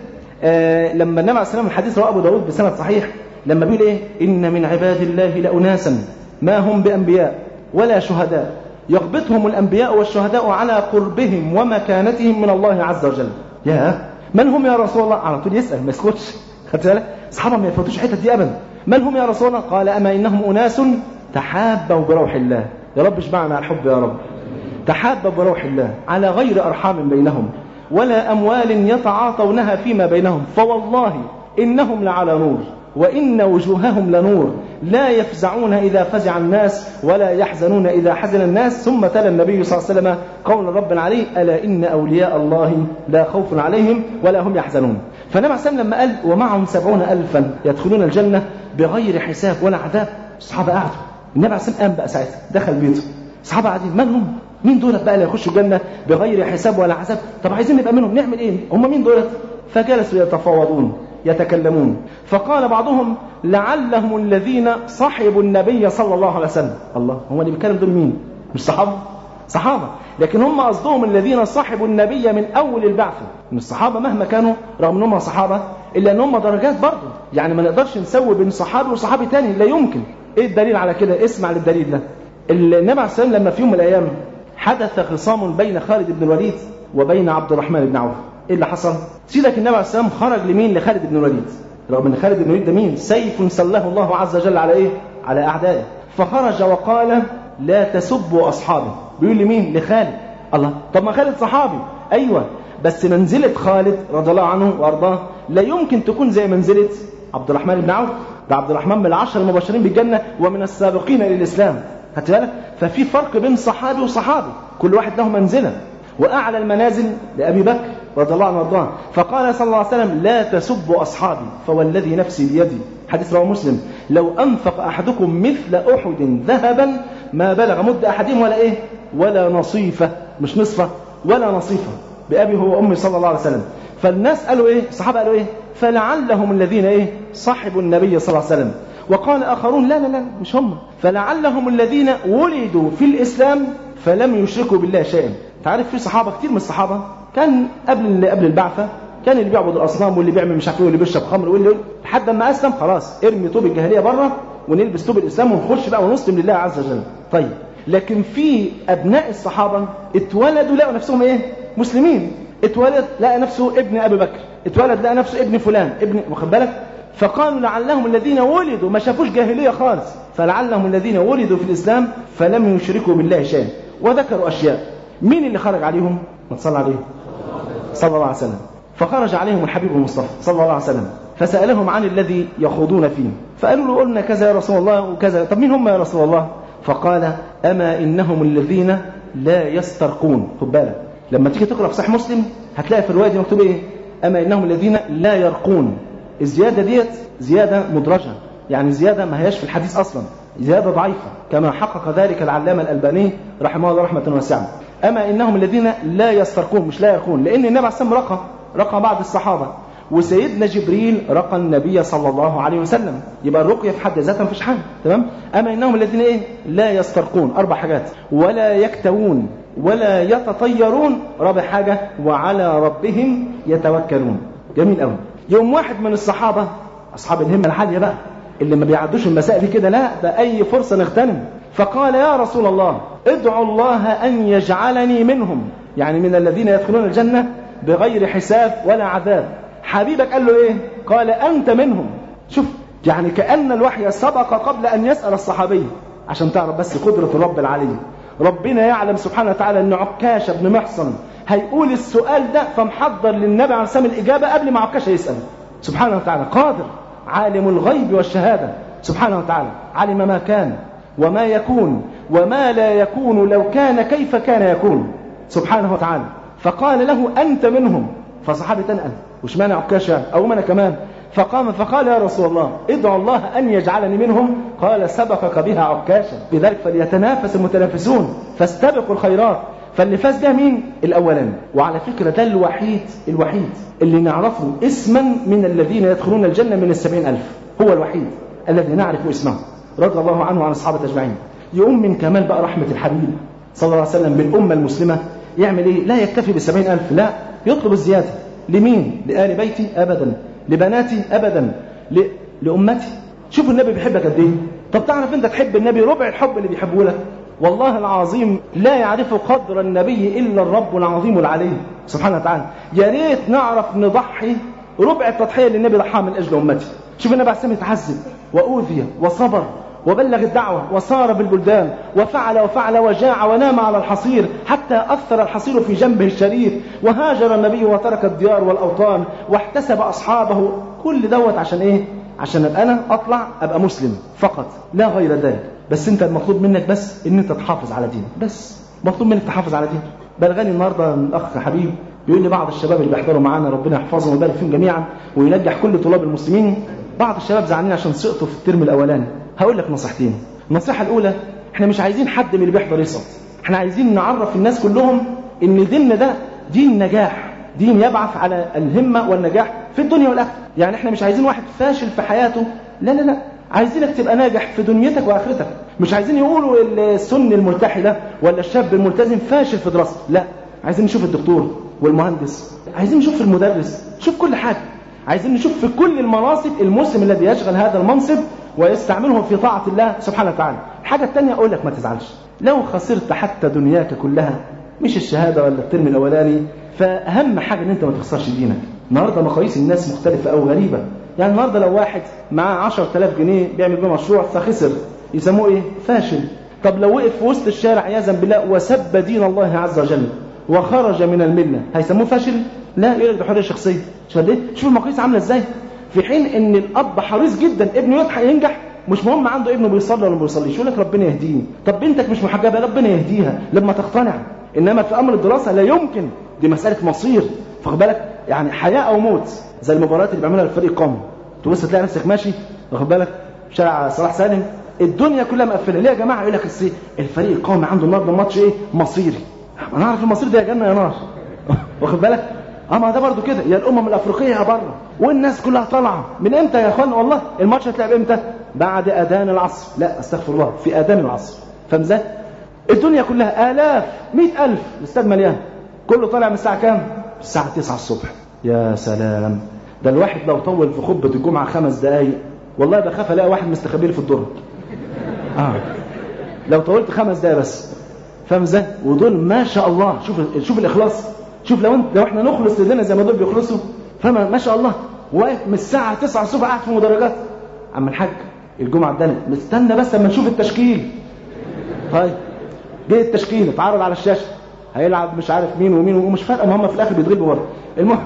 آه لما النبي عليه السلام الحديث رواه أبو داود بسند صحيح، لما بيقول إيه؟ إن من عباد الله لأناسا ما هم بأنبياء ولا شهداء يغبطهم الأنبياء والشهداء على قربهم ومكانتهم من الله عز وجل. يا من هم يا رسول الله؟ على طول يسأل ما يسكتش. خدت بالك؟ الصحابة ما يفوتوش الحتة دي أبدا. من هم يا رسول الله؟ قال أما إنهم أناس تحابوا بروح الله. يا رب اشبعنا الحب يا رب. تحابوا بروح الله على غير أرحام بينهم ولا أموال يتعاطونها فيما بينهم، فوالله إنهم لعلى نور وإن وجوههم لنور لا يفزعون إذا فزع الناس ولا يحزنون إذا حزن الناس. ثم تلا النبي صلى الله عليه وسلم قول رب عليه: ألا إن أولياء الله لا خوف عليهم ولا هم يحزنون. فالنبي عليه السلام لما قال ومعهم سبعون ألفا يدخلون الجنة بغير حساب ولا عذاب، الصحابة قعدوا. النبي عليه السلام قام بقى ساعتها دخل بيته، الصحابة قاعدين من هم؟ مين دولت بقى اللي يخشوا الجنة بغير حساب ولا عذاب؟ طب عايزين نبقى منهم، نعمل ايه؟ هم مين دولت؟ فجلسوا يتفاوضون يتكلمون. فقال بعضهم لعلهم الذين صحبوا النبي صلى الله عليه وسلم. الله، هم اللي بيتكلم دول مين؟ مش صحابة؟ صحابة، لكن هم قصدهم الذين صحبوا النبي من أول البعثة. من الصحابة مهما كانوا رغم أنهم صحابة إلا أنهم درجات برضه، يعني ما نقدرش نسوي بين صحابي وصحابي تاني، لا يمكن. إيه الدليل على كده؟ اسمع للدليل ده. النبي عليه السلام لما في يوم من الأيام حدث خصام بين خالد بن الوليد وبين عبد الرحمن بن عوف. إيه اللي حصل؟ سيدك النبي عليه السلام خرج لمين؟ لخالد بن الوليد، رغم أن خالد بن الوليد ده مين؟ سيف سله الله عز وجل على إيه؟ على أعدائه. فخرج وقال لا تسبوا أصحابي. بيقول لمين؟ لخالد. الله، طب ما خالد صحابي. أيوة، بس منزلة خالد رضي الله عنه وأرضاه لا يمكن تكون زي منزلة عبد الرحمن بن عوف. ده عبد الرحمن من العشر المبشرين بالجنة ومن السابقين للإسلام. خدت بالك؟ ففي فرق بين صحابي وصحابي، كل واحد له منزلة. وأعلى المنازل لأبي بكر رضي الله عنه وارضاه. فقال صلى الله عليه وسلم لا تسبوا أصحابي فوالذي نفسي بيدي، حديث رواه مسلم، لو أنفق أحدكم مثل أحد ذهبا ما بلغ مد أحدهم ولا إيه ولا نصيفة، مش نصفة ولا نصيفة، بأبي هو وأمي صلى الله عليه وسلم. فالناس قالوا إيه؟ الصحابة قالوا إيه؟ فلعلهم الذين إيه؟ صحبوا النبي صلى الله عليه وسلم. وقال آخرون لا لا لا مش هم، فلعلهم الذين ولدوا في الإسلام فلم يشركوا بالله شيئا. تعرف في صحابة كتير من الصحابة كان قبل قبل البعثة كان اللي بيعبد الأصنام واللي بيعمل مش عارف ايه واللي بيشرب خمر واللي لحد ما أسلم خلاص ارمي طوب الجاهلية بره ونلبس طوب الإسلام ونخش بقى ونسلم لله عز وجل. طيب، لكن في أبناء الصحابة اتولدوا لقوا نفسهم إيه؟ مسلمين. اتولد لقى نفسه ابن أبي بكر، اتولد لقى نفسه ابن فلان، ابن، واخد بالك؟ فقالوا لعلهم الذين ولدوا ما شافوش جاهلية خالص، فلعلهم الذين ولدوا في الإسلام فلم يشركوا بالله شيئا. وذكروا أشياء. مين اللي خرج عليهم؟ ما تصلى عليه صلى الله عليه وسلم. فخرج عليهم الحبيب المصطفى صلى الله عليه وسلم فسألهم عن الذي يخوضون فيه، فقالوا له قلنا كذا يا رسول الله وكذا. طب مين هم يا رسول الله؟ فقال أما إنهم الذين لا يسترقون. خد بالك لما تيجي تقرأ في صحيح مسلم هتلاقي في الرواية دي مكتوب إيه؟ أما إنهم الذين لا يرقون. الزيادة ديت زيادة مدرجة، يعني زيادة ما هياش في الحديث أصلا، زيادة ضعيفة كما حقق ذلك العلامة الألباني رحمه الله رحمة واسعة. أما إنهم الذين لا يسترقون، مش لا يرقون، لأن النبي عليه السلام رقى رقى بعض الصحابة، وسيدنا جبريل رقى النبي صلى الله عليه وسلم. يبقى الرقية في حد ذاتها مفيش حاجة، تمام؟ أما إنهم الذين إيه؟ لا يسترقون، أربع حاجات، ولا يكتوون ولا يتطيرون، رابع حاجة، وعلى ربهم يتوكلون. جميل قوي. يوم واحد من الصحابة أصحاب الهمة العالية بقى اللي ما بيعدوش المسائل دي كده، لا ده أي فرصة نغتنم، فقال يا رسول الله ادعوا الله أن يجعلني منهم، يعني من الذين يدخلون الجنة بغير حساب ولا عذاب. حبيبك قال له إيه؟ قال أنت منهم. شوف، يعني كأن الوحي سبق قبل أن يسأل الصحابي، عشان تعرف بس قدرة الرب العلي. ربنا يعلم سبحانه وتعالى أن عكاشة بن محصن هيقول السؤال ده، فمحضر للنبي عليه السلام الإجابة قبل ما عكاشة يسأل. سبحانه وتعالى قادر، عالم الغيب والشهادة سبحانه وتعالى، علم ما كان وما يكون وما لا يكون، لو كان كيف كان يكون سبحانه وتعالى. فقال له أنت منهم. فصحابي تنقل وش مانع عكاشة أو من كمان؟ فقام فقال يا رسول الله ادعوا الله أن يجعلني منهم. قال سبقك بها عكاشة، بذلك فليتنافس المتنافسون، فاستبقوا الخيرات. فاللي فاز ده مين؟ الأولاني. وعلى فكرة ده الوحيد الوحيد اللي نعرفه اسما من الذين يدخلون الجنة من السبعين ألف، هو الوحيد الذي نعرف اسمه رضي الله عنه وعن أصحابه أجمعين. يقوم من كمال بقى رحمة الحبيب صلى الله عليه وسلم بالأمة المسلمة يعمل إيه؟ لا يكتفي بالسبعين ألف، لا، يطلب الزيادة. لمين؟ لآل بيتي أبدا، لبناتي أبدا، ل... لأمتي. شوف النبي بيحبك قد إيه. طب تعرف أنت تحب النبي ربع الحب اللي بيحبه لك؟ والله العظيم لا يعرف قدر النبي إلا الرب العظيم العلي سبحانه وتعالى. يا ريت نعرف نضحي ربع التضحية اللي النبي ضحاها من أجل أمتي. شوف النبي عليه السلام يتعذب وأوذي وصبر وبلغ الدعوة وصار بالبلدان وفعل وفعل وجاع ونام على الحصير حتى أثر الحصير في جنبه الشريف، وهاجر النبي وترك الديار والأوطان واحتسب أصحابه. كل دوت عشان إيه؟ عشان أبقى أنا أطلع أبقى مسلم فقط لا غير ذلك. بس أنت المطلوب منك بس إن أنت تحافظ على دينك، بس مطلوب منك تحافظ على دينك. بلغني النهاردة الأخ حبيب بيقول لي بعض الشباب اللي بيحضروا معانا ربنا يحفظهم ويبارك فيهم جميعا وينجح كل طلاب المسلمين، بعض الشباب زعلانين عشان سقطوا في الترم الأولاني. هقول لك نصيحتين. النصيحة الأولى، احنا مش عايزين حد من اللي بيحضر يسقط، احنا عايزين نعرف الناس كلهم ان ديننا ده دين نجاح، دين يبعث على الهمة والنجاح في الدنيا والآخرة. يعني احنا مش عايزين واحد فاشل في حياته، لا لا لا، عايزينك تبقى ناجح في دنيتك وآخرتك. مش عايزين يقولوا السن الملتحي ده ولا الشاب الملتزم فاشل في دراسته، لا، عايزين نشوف الدكتور والمهندس، عايزين نشوف المدرس، نشوف كل حاجة، عايزين نشوف في كل المناصب المسلم الذي يشغل هذا المنصب ويستعمله في طاعة الله سبحانه وتعالى. الحاجة الثانية أقول لك ما تزعلش لو خسرت حتى دنياك كلها، مش الشهادة ولا الترم الأولاني، فأهم حاجة ان انت ما تخسرش دينك. النهارده مقاييس الناس مختلفة أو غريبة. يعني النهارده لو واحد معاه عشرة آلاف جنيه بيعمل بيه مشروع فخسر، يسموه ايه؟ فاشل. طب لو وقف في وسط الشارع عياذا بالله وسب دين الله عز وجل وخرج من الملة، هيسموه فاشل؟ لا، يقول لك ده حرية شخصية. شوف ليه؟ شوف المقاييس عاملة ازاي. في حين ان الاب حريص جدا ابنه يضحك ينجح، مش مهم عنده ابنه بيصلي ولا ما بيصليش، يقول لك ربنا يهديني. طب بنتك مش محجبه، ربنا يهديها لما تقتنع. انما في امر الدراسه لا يمكن، دي مساله مصير، فخد بالك، يعني حياه او موت. زي المباريات اللي بيعملها الفريق القومي، تبص تلاقي نفسك ماشي، واخد بالك، شارع صلاح سالم الدنيا كلها مقفله. ليه يا جماعه؟ يقول لك الفريق القومي عنده النهارده ماتش ايه؟ مصيري. انا اعرف المصير ده يا جنه يا نار، واخد بالك. اما ده برضو كده، يا الامم الافريقيه يا بره، والناس كلها طالعه. من امتى يا اخوان؟ والله الماتش هتلعب امتى؟ بعد اذان العصر. لا استغفر الله، في اذان العصر. فاهم ازاي؟ الدنيا كلها آلاف، مئة ألف، الاستاد مليان، كله طالع من الساعه كام؟ الساعه تسعة الصبح. يا سلام، ده الواحد لو طول في خطبه الجمعه خمس دقائق والله بخاف الاقي واحد مستخبي في الدرج. اه لو طولت خمس دقائق بس. فاهم ازاي؟ ودول ما شاء الله، شوف شوف الاخلاص. شوف لو انت لو احنا نخلص لنا زي ما دول بيخلصوا، فما ما شاء الله، واقف من الساعه تسعة الصبح قاعد في مدرجات. عم الحاج الجمعه اتدنت، مستنى بس اما نشوف التشكيل. طيب جه التشكيل اتعرض على الشاشه، هيلعب مش عارف مين ومين ومش فارقه، ما هم في الاخر بيتغلبوا برضه. المهم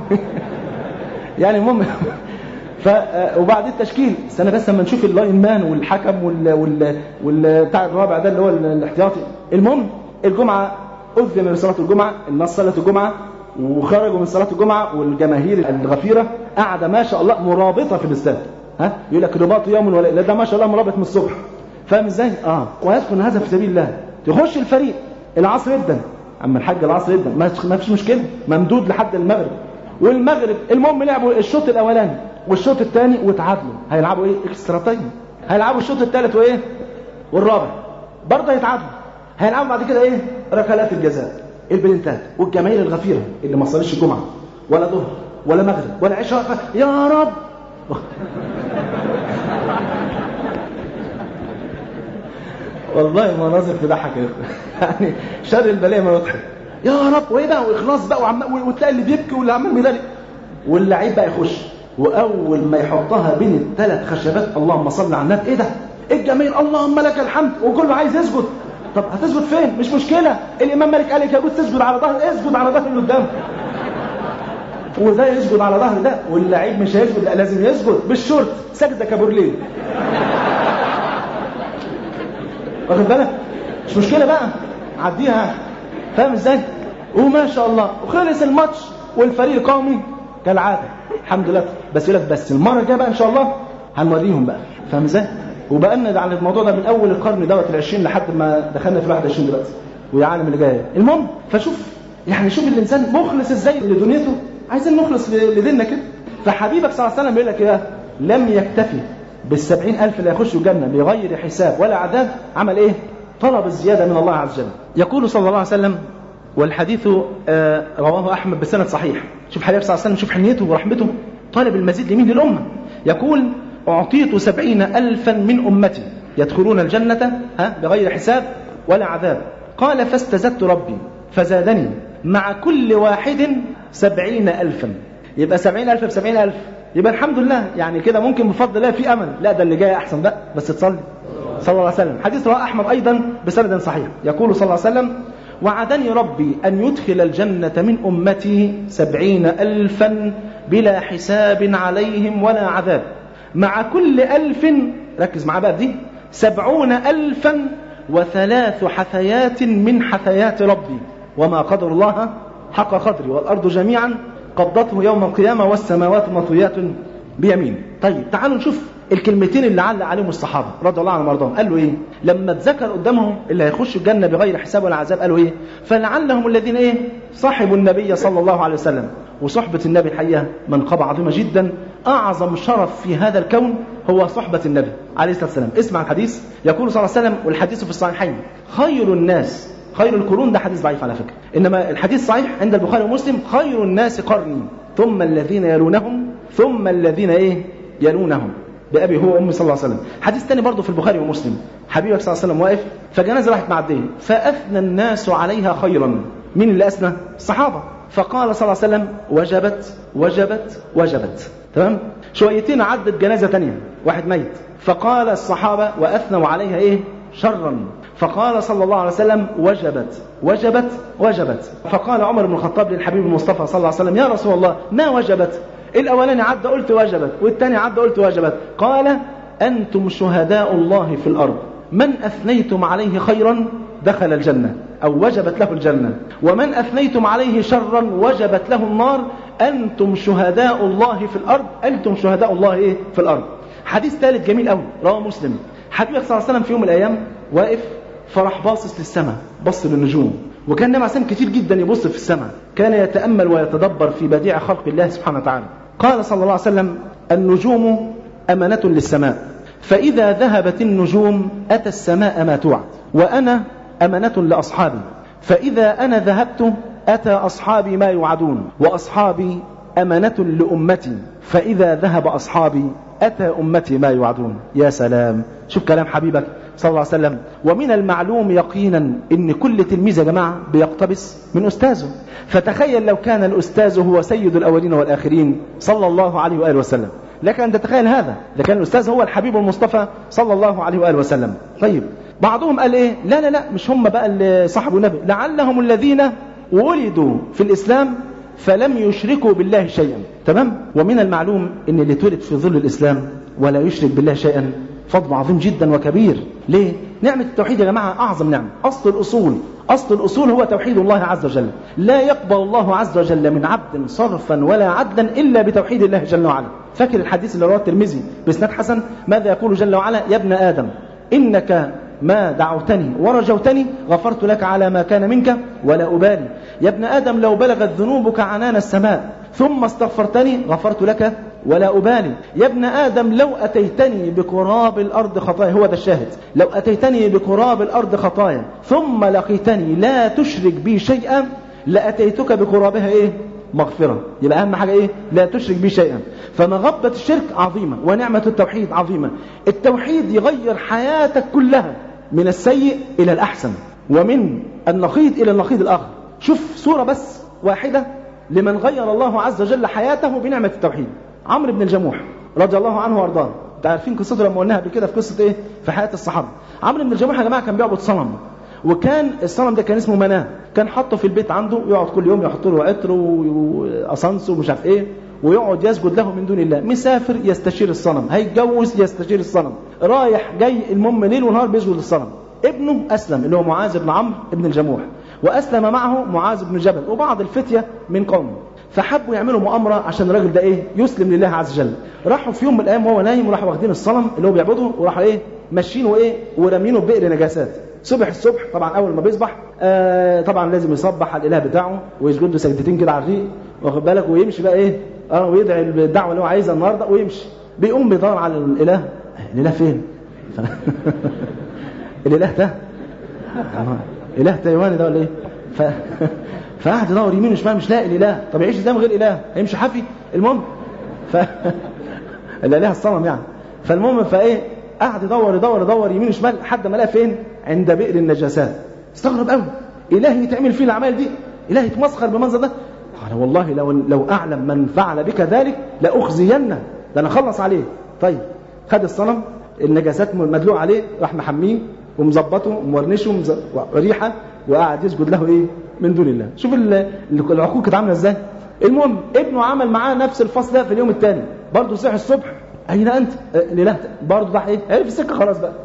يعني المهم ف وبعد التشكيل استنى بس اما نشوف اللاين مان والحكم وال وال والبتاع الرابع ده اللي هو الاحتياطي. المهم الجمعه أذن من صلاة الجمعة، الناس صلاة الجمعة وخرجوا من صلاة الجمعة، والجماهير الغفيرة قاعدة ما شاء الله مرابطة في الاستاد. ها يقول لك رباط يوم ولا ده ما شاء الله مرابط من الصبح. فاهم ازاي؟ اه ويدخل هذا في سبيل الله. تخش الفريق العصر جدا، اما الحاج العصر جدا ما فيش مشكلة، ممدود لحد المغرب. والمغرب المهم لعبوا الشوط الاولاني والشوط الثاني وتعادلوا، هيلعبوا ايه؟ اكسترا تايم. هيلعبوا الشوط الثالث وايه؟ والرابع برضه هيتعادلوا. هيلعبوا بعد كده ايه؟ ركلات الجزاء، البلنتات، والجماهير الغفيره اللي ما صليش الجمعه ولا ظهر ولا مغرب ولا عشاء. يا رب والله مناظر تضحك يعني شر البلايا ما يضحك. يا رب وايه بقى؟ واخلاص بقى، وعم... وتلاقي اللي بيبكي واللي عمال بيدلق، واللعيب بقى يخش، واول ما يحطها بين الثلاث خشبات اللهم صل على النبي، ايه ده؟ الجماهير اللهم لك الحمد، وكله عايز يسجد. طب هتسجد فين؟ مش مشكلة، الإمام مالك قال لك يجوز تسجد على ظهر، اسجد على ظهر اللي قدام. وده يسجد على ظهر ده، واللعيب مش هيسجد، لا لازم يسجد بالشورت، سجدة كابورليه. واخد بالك؟ مش مشكلة بقى، عديها. فاهم ازاي؟ وما شاء الله وخلص الماتش والفريق القومي كالعادة الحمد لله. بس يقول لك بس المرة الجاية بقى إن شاء الله هنوريهم بقى. فاهم ازاي؟ وبقالنا على الموضوع ده من اول القرن دوت العشرين لحد ما دخلنا في الواحد وعشرين دلوقتي والعالم اللي جاي. المهم فشوف يعني شوف الانسان مخلص ازاي لدنيته. عايزين نخلص لديننا كده. فحبيبك صلى الله عليه وسلم بيقول لك ايه؟ لم يكتفي بالسبعين ألف اللي يخشوا الجنة بغير حساب ولا عذاب، عمل ايه؟ طلب الزيادة من الله عز وجل. يقول صلى الله عليه وسلم، والحديث آه رواه أحمد بسند صحيح. شوف حبيبك صلى الله عليه وسلم، شوف حنيته ورحمته، طالب المزيد لمين؟ للأمة. يقول أعطيت سبعين ألفا من أمتي يدخلون الجنة ها بغير حساب ولا عذاب. قال فاستزدت ربي فزادني مع كل واحد سبعين ألفا. يبقى سبعين ألف بسبعين ألف، يبقى الحمد لله. يعني كده ممكن بفضل الله في أمل. لا ده اللي جاي أحسن بقى، بس تصلي صلى الله عليه وسلم. حديث رواه أحمد أيضا بسند صحيح. يقول صلى الله عليه وسلم وعدني ربي أن يدخل الجنة من أمتي سبعين ألفا بلا حساب عليهم ولا عذاب، مع كل ألف، ركز معاه بقى دي، سبعون ألفا وثلاث حثيات من حثيات ربي، وما قدر الله حق قدره، والأرض جميعا قبضته يوم القيامة والسماوات مطويات بيمين. طيب تعالوا نشوف الكلمتين اللي علق عليهم الصحابة رضي الله عنهم وارضاهم. قالوا ايه لما اتذكر قدامهم اللي هيخشوا الجنة بغير حساب ولا عذاب؟ قالوا ايه؟ فلعلهم الذين ايه صاحبوا النبي صلى الله عليه وسلم وصحبة النبي الحقيقة منقبة عظيمة جدا. أعظم شرف في هذا الكون هو صحبة النبي عليه الصلاة والسلام. اسمع الحديث، يقول صلى الله عليه وسلم، والحديث في الصحيحين: خير الناس، خير القرون، ده حديث ضعيف على فكرة، إنما الحديث صحيح عند البخاري ومسلم: خير الناس قرني ثم الذين يلونهم ثم الذين إيه يلونهم، بأبي هو أمي صلى الله عليه وسلم. حديث تاني برضه في البخاري ومسلم، حبيبك صلى الله عليه وسلم واقف فجنازة راحت معديه فأثنى الناس عليها خيرا. مين اللي أثنى؟ الصحابة. فقال صلى الله عليه وسلم: وجبت وجبت وجبت. تمام؟ شويتين عدت جنازة تانية، واحد ميت، فقال الصحابة وأثنوا عليها إيه؟ شرا. فقال صلى الله عليه وسلم: وجبت وجبت وجبت. فقال عمر بن الخطاب للحبيب المصطفى صلى الله عليه وسلم: يا رسول الله ما وجبت؟ الأولاني عدى قلت وجبت، والثاني عدى قلت وجبت. قال: أنتم شهداء الله في الأرض، من أثنيتم عليه خيرا دخل الجنة أو وجبت له الجنة، ومن أثنيتم عليه شرا وجبت له النار. أنتم شهداء الله في الأرض، أنتم شهداء الله إيه في الأرض. حديث ثالث جميل قوي رواه مسلم. حبيبك صلى الله عليه وسلم في يوم من الأيام واقف فراح باصص للسماء، بص للنجوم، وكان النبي عليه الصلاة والسلام كتير جدا يبص في السماء، كان يتأمل ويتدبر في بديع خلق الله سبحانه وتعالى. قال صلى الله عليه وسلم: النجوم أمانة للسماء، فإذا ذهبت النجوم أتى السماء ما توعد، وأنا أمانة لأصحابي، فإذا أنا ذهبت أتى أصحابي ما يوعدون، وأصحابي أمانة لأمتي، فإذا ذهب أصحابي أتى أمتي ما يوعدون. يا سلام، شوف كلام حبيبك صلى الله عليه وسلم. ومن المعلوم يقينا إن كل تلميذ يا جماعة بيقتبس من أستاذه، فتخيل لو كان الأستاذ هو سيد الأولين والآخرين صلى الله عليه وآله وسلم، لك أن تتخيل هذا، إذا كان الأستاذ هو الحبيب المصطفى صلى الله عليه وآله وسلم. طيب بعضهم قال إيه؟ لا لا لا مش هم بقى اللي صاحبوا النبي، لعلهم الذين ولدوا في الإسلام فلم يشركوا بالله شيئا. تمام؟ ومن المعلوم إن اللي تولد في ظل الإسلام ولا يشرك بالله شيئا فضل عظيم جدا وكبير. ليه؟ نعمة التوحيد يا جماعة أعظم نعمة، أصل الأصول، أصل الأصول هو توحيد الله عز وجل. لا يقبل الله عز وجل من عبد صرفا ولا عدلا إلا بتوحيد الله جل وعلا. فاكر الحديث اللي رواه الترمذي بإسناد حسن؟ ماذا يقول جل وعلا؟ يا ابن آدم إنك ما دعوتني ورجوتني غفرت لك على ما كان منك ولا أبالي. يا ابن آدم لو بلغت ذنوبك عنان السماء ثم استغفرتني غفرت لك ولا أبالي. يا ابن آدم لو أتيتني بقراب الأرض خطايا، هو ده الشاهد، لو أتيتني بقراب الأرض خطايا ثم لقيتني لا تشرك بي شيئا لأتيتك بقرابها إيه؟ مغفرة. يبقى أهم حاجة إيه؟ لا تشرك بي شيئا. فمغبة الشرك عظيمة ونعمة التوحيد عظيمة. التوحيد يغير حياتك كلها من السيء إلى الأحسن، ومن النقيض إلى النقيض الآخر. شوف صورة بس واحدة لمن غير الله عز وجل حياته بنعمة التوحيد. عمرو بن الجموح رضي الله عنه وارضاه، تعرفين قصته لما قلناها بكده في قصة إيه؟ في حياة الصحابة. عمرو بن الجموح يا جماعة كان بيعبد صنم، وكان الصنم ده كان اسمه مناه، كان حطه في البيت عنده، يقعد كل يوم يحط له عطر وأصنص ومش عارف إيه، ويقعد يسجد له من دون الله. مسافر يستشير الصنم، هيتجوز يستشير الصنم، رايح جاي، المهم ليل ونهار بيسجد للصنم. ابنه أسلم اللي هو معاذ بن عمرو بن الجموح، وأسلم معه معاذ بن جبل وبعض الفتية من قومه، فحبوا يعملوا مؤامرة عشان الراجل ده إيه؟ يسلم لله عز وجل. راحوا في يوم من الأيام وهو نايم وراحوا واخدين الصنم اللي هو بيعبده وراحوا إيه؟ ماشيينه إيه؟ ورامينه ببئر نجاسات. صبح الصبح طبعا أول ما بيصبح آه طبعا لازم يصبح على الإله بتاعه ويسجد له سجدتين كده على الريق، واخد بالك، ويمشي بقى إيه؟ اه ويدعي الدعوة اللي هو عايزها النهارده ويمشي. بيقوم بيدور على الإله، الإله فين؟ الإله ده إله تايواني ده ولا إيه؟ ف... فقعد يدور يمين وشمال مش لاقي الإله. طب يعيش ازاي من غير إله؟ هيمشي حافي؟ المهم ف الإله الصنم يعني. فالمهم فايه قعد يدور يدور يدور يمين وشمال لحد ما لقى فين؟ عند بئر النجاسات. استغرب قوي، إله يتعمل فيه الأعمال دي؟ إله يتمسخر بالمنظر ده؟ قال والله لو لو أعلم من فعل بك ذلك لأخزينه، ده أنا خلص عليه. طيب خد الصنم النجاسات مدلوع عليه، راح محميه ومظبطه ومورنشه وريحه، وقعد يسجد له ايه؟ من دون الله. شوف العقوق كانت عامله ازاي. المهم ابنه عمل معاه نفس الفصل ده في اليوم الثاني، برضه صحي الصبح، اين انت؟ الاله برضه راح ايه؟ عرف السكه خلاص بقى.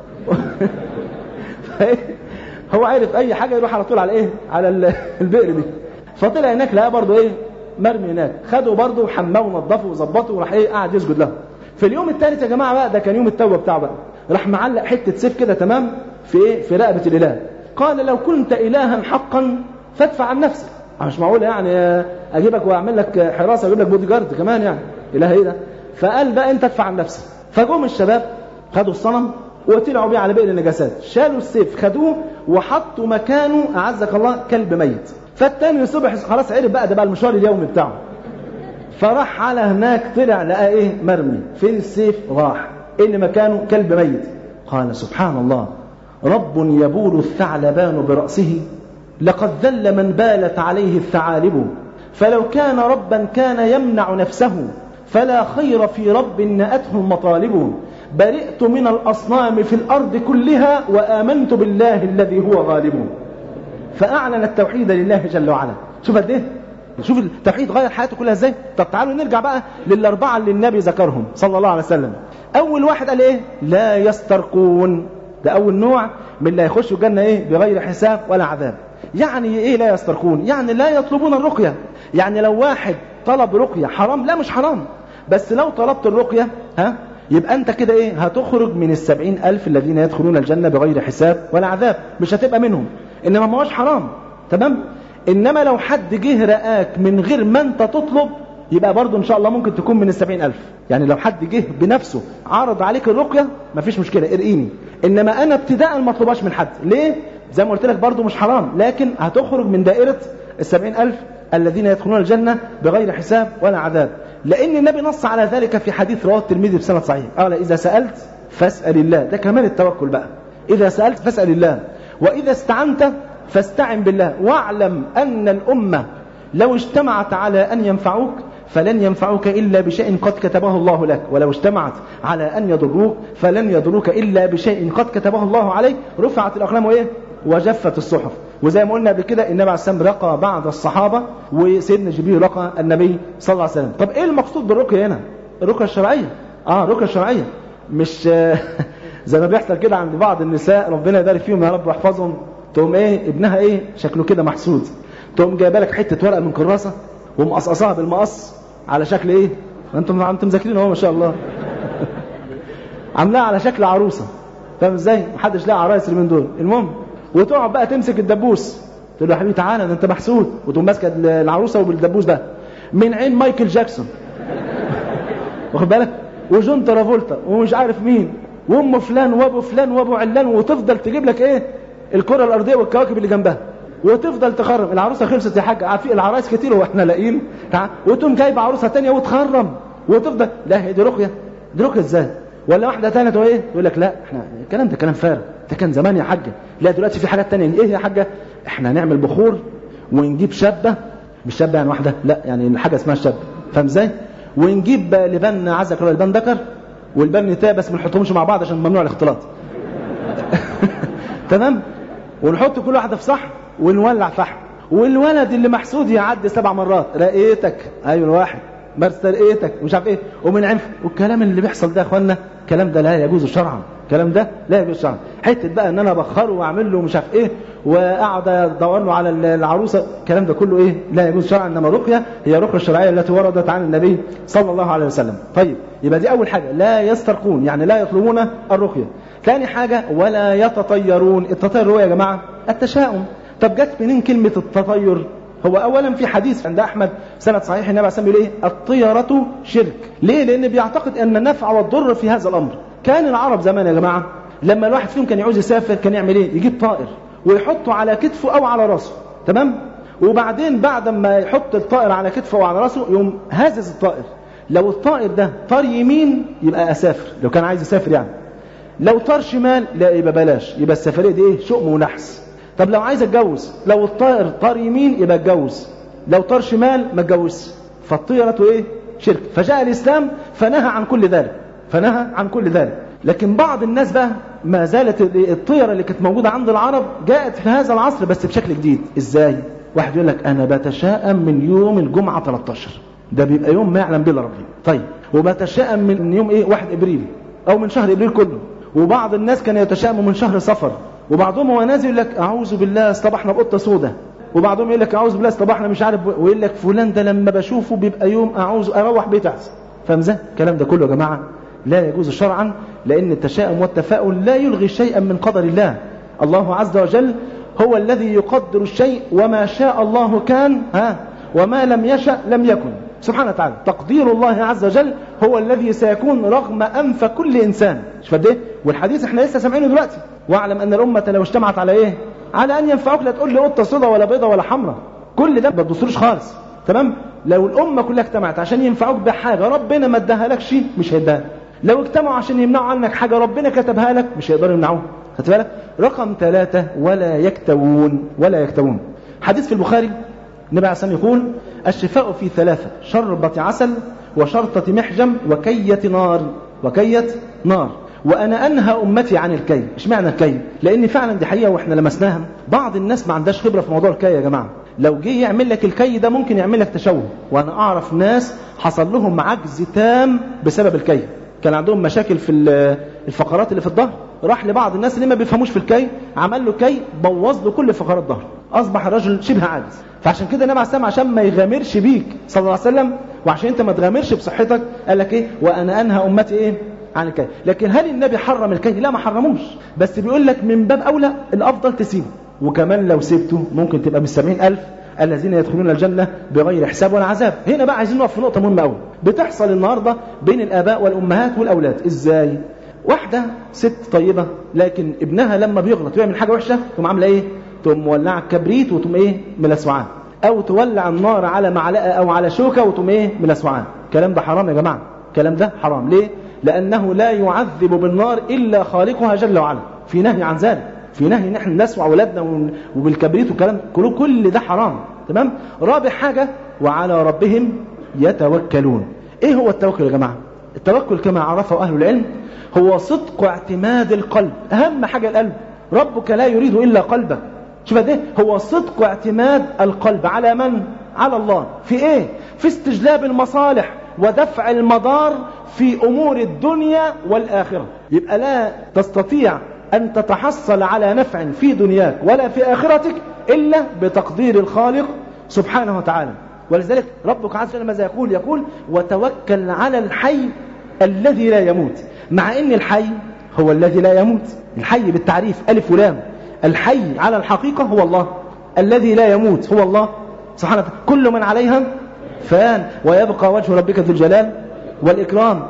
هو عارف اي حاجه يروح على طول على ايه؟ على البئر دي. فطلع هناك لقى برضه ايه؟ مرمي هناك، خده برضه وحماه ونضفه وظبطه وراح ايه؟ قعد يسجد له. في اليوم الثالث يا جماعه بقى، ده كان يوم التوبه بتاعه بقى، راح معلق حته سيف كده تمام في ايه؟ في رقبه الاله. قال لو كنت الها حقا فادفع عن نفسك، مش معقول يعني اجيبك واعمل لك حراسه واجيب لك بودي جارد كمان يعني اله ايه ده. فقال بقى انت ادفع عن نفسك. فجم الشباب خدوا الصنم وطلعوا بيه على بئر النجاسات، شالوا السيف خدوه وحطوا مكانه اعزك الله كلب ميت. فالتاني الصبح خلاص عرف بقى ده بقى المشوار اليومي بتاعه، فراح على هناك طلع لقى ايه مرمي، فين السيف؟ راح اللي مكانه كلب ميت. قال سبحان الله، رب يبول الثعلبان برأسه لقد ذل من بالت عليه الثعالب، فلو كان ربا كان يمنع نفسه فلا خير في رب نأته المطالب، برئت من الأصنام في الأرض كلها وآمنت بالله الذي هو غالب. فأعلن التوحيد لله جل وعلا. شوف قد ايه، شوف التوحيد غير حياته كلها ازاي. طب تعالوا نرجع بقى للأربعة اللي النبي ذكرهم صلى الله عليه وسلم. أول واحد قال ايه؟ لا يسترقون. ده أول نوع من اللي هيخشوا الجنة ايه؟ بغير حساب ولا عذاب. يعني ايه لا يسترقون؟ يعني لا يطلبون الرقية. يعني لو واحد طلب رقية حرام؟ لا مش حرام، بس لو طلبت الرقية ها يبقى انت كده ايه؟ هتخرج من السبعين ألف الذين يدخلون الجنة بغير حساب ولا عذاب، مش هتبقى منهم. انما ما هوش حرام، تمام؟ انما لو حد جه رآك من غير ما انت تطلب يبقى برضو ان شاء الله ممكن تكون من السبعين ألف. يعني لو حد جه بنفسه عرض عليك الرقية مفيش مشكلة، ارقيني. انما انا ابتداء ما اطلبهاش من حد. ليه؟ زي ما قلت لك برضو مش حرام، لكن هتخرج من دائرة السبعين ألف الذين يدخلون الجنة بغير حساب ولا عذاب. لأن النبي نص على ذلك في حديث رواه الترمذي بسند صحيح، قال إذا سألت فاسأل الله. ده كمان التوكل بقى، إذا سألت فاسأل الله، وإذا استعنت فاستعن بالله، واعلم أن الأمة لو اجتمعت على أن ينفعوك فلن ينفعوك إلا بشيء قد كتبه الله لك، ولو اجتمعت على أن يضروك فلن يضروك إلا بشيء قد كتبه الله عليك. رفعت الأقلام وإيه؟ وجفت الصحف. وزي ما قلنا قبل كده النبي عليه السلام رقى بعض الصحابة، وسيدنا جبريل رقى النبي صلى الله عليه وسلم. طب ايه المقصود بالرقية هنا؟ الرقية الشرعية. اه الرقية الشرعية، مش زي ما بيحصل كده عند بعض النساء ربنا يبارك فيهم يا رب ويحفظهم، تقوم ايه ابنها ايه شكله كده محسود، تقوم جايبه لك حته ورقه من كراسه ومقصقصاها بالمقص على شكل ايه؟ انتم انتم مذاكرين اهو ما شاء الله. عاملاها على شكل عروسه، فاهم ازاي؟ محدش لاقي عرايس من دول. المهم وتقعد بقى تمسك الدبوس تقول له يا حبيبي تعالى ده انت محسود، وتقوم ماسكه العروسه وبالدبوس ده من عين مايكل جاكسون واخد بالك، وجون ترافولتا ومش عارف مين وام فلان وابو فلان وابو علان، وتفضل تجيب لك ايه الكره الارضيه والكواكب اللي جنبها، وتفضل تخرم. العروسه خلصت يا حاج، عارفين العرايس كتير واحنا لاقيين، وتقوم جايب عروسه ثانيه وتخرم وتفضل. لا دي رقيه، دي رقيه ازاي؟ ولا واحده ثانيه تقول ايه يقول لك لا احنا الكلام ده كلام فارغ، ده كان زمان يا حاجه. لا دلوقتي في حاجات ثانيه. ايه يا حاجه؟ احنا نعمل بخور ونجيب شابه، مش شابه يعني واحده، لا يعني حاجه اسمها شابه، فاهم ازاي؟ ونجيب لبن عزك ولا لبن ذكر والبن نتاع، بس ما نحطهمش مع بعض عشان ممنوع الاختلاط. تمام؟ ونحط كل واحده في صحن ونولع فحم، والولد اللي محسود يعدي سبع مرات رقيتك، ايوه الواحد مرت رقيتك مش عارف ايه ومن عنف. والكلام اللي بيحصل ده يا اخوانا الكلام ده لا يجوز شرعا، الكلام ده لا يجوز شرعا. حته بقى ان انا ابخره واعمل له مش عارف ايه واقعد ادور له على العروسه، الكلام ده كله ايه لا يجوز شرعا. انما الرقيه هي الرقيه الشرعيه التي وردت عن النبي صلى الله عليه وسلم. طيب يبقى دي اول حاجه، لا يسترقون يعني لا يطلبون الرقيه. ثاني حاجه ولا يتطيرون. التطير هو يا جماعه التشاؤم. طب جت منين كلمه التطير؟ هو اولا في حديث عند احمد سند صحيح النبي عليه الصلاه والسلام بيقول ايه؟ الطيره شرك. ليه؟ لان بيعتقد ان النفع والضر في هذا الامر. كان العرب زمان يا جماعه لما الواحد فيهم كان يعوز يسافر كان يعمل ايه؟ يجيب طائر ويحطه على كتفه او على راسه، تمام؟ وبعدين بعد ما يحط الطائر على كتفه او على راسه يقوم هازز الطائر. لو الطائر ده طار يمين يبقى اسافر لو كان عايز يسافر يعني، لو طار شمال لا يبقى بلاش، يبقى السفريه دي ايه؟ شؤم ونحس. طب لو عايز اتجوز، لو الطائر طار يمين يبقى اتجوز، لو طار شمال ما اتجوزش. فالطيره ايه؟ شرك. فجاء الاسلام فنهى عن كل ذلك، فنهى عن كل ذلك. لكن بعض الناس بقى ما زالت الطيره اللي كانت موجوده عند العرب جاءت في هذا العصر بس بشكل جديد. ازاي؟ واحد يقول لك انا بتشائم من يوم الجمعه ثلاثة عشر، ده بيبقى يوم ما يعلم به الا ربنا. طيب وبتشائم من يوم ايه؟ واحد ابريل او من شهر ابريل كله. وبعض الناس كانوا يتشائموا من شهر صفر، وبعضهم هو نازل يقول لك اعوذ بالله اصطبحنا بقطه سوداء، وبعضهم يقول لك اعوذ بالله اصطبحنا مش عارف، ويقول لك فلان ده لما بشوفه بيبقى يوم اعوذ اروح بيت احسن. فاهم ازاي؟ الكلام ده كله يا جماعه لا يجوز شرعا، لان التشاؤم والتفاؤل لا يلغي شيئا من قدر الله. الله عز وجل هو الذي يقدر الشيء وما شاء الله كان ها وما لم يشأ لم يكن. سبحانه وتعالى تقدير الله عز وجل هو الذي سيكون رغم أنف كل إنسان. مش فده؟ والحديث احنا لسه سامعينه دلوقتي. واعلم أن الأمة لو اجتمعت على إيه؟ على أن ينفعوك لا تقول لي قطة سودا ولا بيضة ولا حمراء، كل ده ما تبصلوش خالص. تمام؟ لو الأمة كلها اجتمعت عشان ينفعوك بحاجة ربنا ما اداها لك شيء مش هيداها. لو اجتمعوا عشان يمنعوا عنك حاجة ربنا كتبها لك مش هيقدروا يمنعوها. خدت بالك؟ رقم ثلاثة ولا يكتوون. ولا يكتوون. حديث في البخاري النبي عليه الصلاة والسلام يقول الشفاء في ثلاثة: شربة عسل وشرطة محجم وكية نار. وكية نار. وأنا أنهى أمتي عن الكي. إيش معنى الكي؟ لأن فعلا دي حقيقة وإحنا لمسناها. بعض الناس ما عندهاش خبرة في موضوع الكي يا جماعة. لو جه يعمل لك الكي ده ممكن يعمل لك تشوه. وأنا أعرف ناس حصل لهم عجز تام بسبب الكي. كان عندهم مشاكل في الفقرات اللي في الظهر، راح لبعض الناس اللي ما بيفهموش في الكي عمل له كي بوظ له كل فقرات الظهر، أصبح الرجل شبه عاجز. فعشان كده النبي عليه الصلاة والسلام عشان ما يغامرش بيك صلى الله عليه وسلم وعشان انت ما تغامرش بصحتك قال لك ايه؟ وأنا أنهى أمتي ايه؟ عن الكي. لكن هل النبي حرم الكي؟ لا ما حرموش، بس بيقول لك من باب أولى الأفضل تسيبه. وكمان لو سيبته ممكن تبقى من السبعين ألف الذين يدخلون الجنة بغير حساب ولا عذاب. هنا بقى عايزين نقف في نقطة مهمة قوي بتحصل النهاردة بين الآباء والأمهات والأولاد. إزاي؟ واحدة ست طيبة لكن ابنها لما بيغلط ويعمل حاجة وحشة تقوم عاملة ايه؟ تقوم مولعة الكبريت وتقوم ايه؟ ملسوعان، او تولع النار على معلقة او على شوكة وتقوم ايه؟ ملسوعان. الكلام ده حرام يا جماعة. الكلام ده حرام. ليه؟ لأنه لا يعذب بالنار إلا خالقها جل وعلا. في نهي عن ذلك، في نهي نحن نسوع أولادنا وبالكبريت والكلام كله، كل ده حرام. تمام؟ رابع حاجة وعلى ربهم يتوكلون. ايه هو التوكل يا جماعة؟ التوكل كما عرفه أهل العلم هو صدق اعتماد القلب. أهم حاجة القلب. ربك لا يريد إلا قلبك. شوف ده هو صدق اعتماد القلب على من؟ على الله. في ايه؟ في استجلاب المصالح ودفع المضار في أمور الدنيا والآخرة. يبقى لا تستطيع أن تتحصل على نفع في دنياك ولا في آخرتك إلا بتقدير الخالق سبحانه وتعالى. ولذلك ربك عز وجل ماذا يقول؟ يقول وتوكل على الحي الذي لا يموت. مع أن الحي هو الذي لا يموت. الحي بالتعريف ألف ولام. الحي على الحقيقة هو الله، الذي لا يموت هو الله سبحانه وتعالى. كل من عليها فان ويبقى وجه ربك ذو الجلال والإكرام.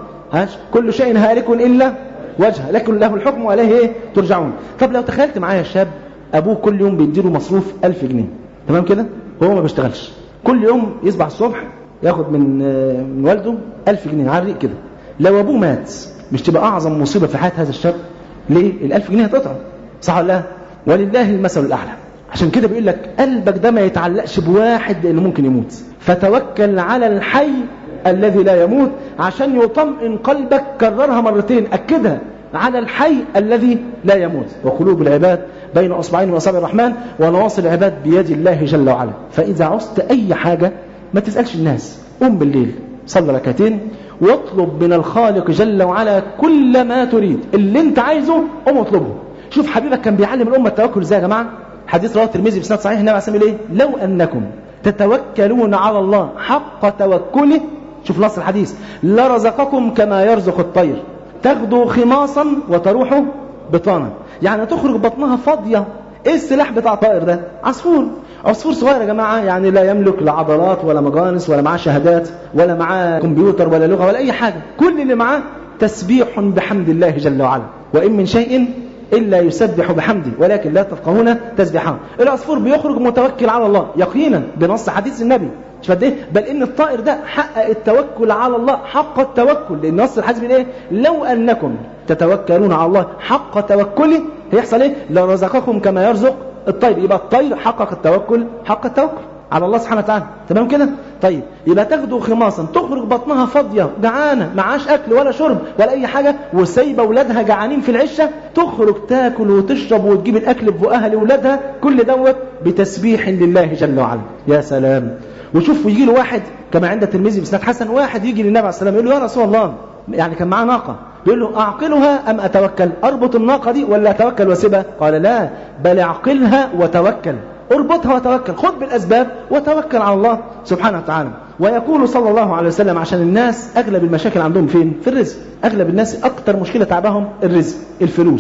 كل شيء هالك إلا وجهه لكن له الحكم وإليه إيه؟ ترجعون. طب لو تخيلت معايا الشاب أبوه كل يوم بيديله مصروف ألف جنيه، تمام كده؟ هو ما بيشتغلش، كل يوم يصبح الصبح ياخد من من والده ألف جنيه عريق كده. لو أبوه مات مش تبقى أعظم مصيبة في حياة هذا الشاب؟ ليه؟ الألف جنيه هتقطع، صح ولا لا؟ ولله المثل الأعلى. عشان كده بيقول لك قلبك ده ما يتعلقش بواحد لأنه ممكن يموت. فتوكل على الحي الذي لا يموت عشان يطمئن قلبك. كررها مرتين، أكدها، على الحي الذي لا يموت. وقلوب العباد بين أصبعين من أصابع الرحمن ونواصي العباد بيد الله جل وعلا. فإذا عوزت أي حاجة ما تسألش الناس، قم بالليل صلي ركعتين واطلب من الخالق جل وعلا كل ما تريد. اللي انت عايزه قم اطلبه. شوف حبيبك كان بيعلم الأمة التوكل ازاي يا جماعة. حديث رواه الترمذي بسند صحيح النبي عليه الصلاة والسلام ايه؟ لو أنكم تتوكلون على الله حق توكله، شوف نص الحديث، لرزقكم كما يرزق الطير تغدو خماصا وتروح بطانا. يعني تخرج بطنها فاضية. ايه السلاح بتاع الطائر ده؟ عصفور. عصفور صغير يا جماعة، يعني لا يملك لا عضلات ولا مجانس ولا معاه شهادات ولا معاه كمبيوتر ولا لغة ولا أي حاجة. كل اللي معاه تسبيح بحمد الله جل وعلا. وإن من شيء إلا يسبح بحمده ولكن لا تفقهون تسبيحه. العصفور بيخرج متوكل على الله يقينا بنص حديث النبي. بل إن الطائر ده حقق التوكل على الله حق التوكل، لأن نص الحديث من إيه؟ لو أنكم تتوكلون على الله حق توكله هيحصل إيه؟ لرزقكم كما يرزق الطير. يبقى الطير حقق التوكل حق التوكل على الله سبحانه وتعالى. تمام كده؟ طيب يبقى تاخدوا خماصا، تخرج بطنها فاضية جعانة معاش أكل ولا شرب ولا أي حاجة وسايبة أولادها جعانين في العشة، تخرج تاكل وتشرب وتجيب الأكل بفؤها لأولادها، كل دوت بتسبيح لله جل وعلا. يا سلام. وشوف يجي له واحد كما عند الترمذي بسند حسن، واحد يجي للنبي عليه الصلاة والسلام يقول له يا رسول الله، يعني كان معاه ناقة، بيقول له أعقلها أم أتوكل؟ أربط الناقة دي ولا أتوكل واسيبها؟ قال لا، بل أعقلها وتوكل. اربطها وتوكل، خذ بالأسباب وتوكل على الله سبحانه وتعالى. ويقول صلى الله عليه وسلم عشان الناس أغلب المشاكل عندهم فين؟ في الرزق. أغلب الناس أكتر مشكلة تعبهم الرزق، الفلوس.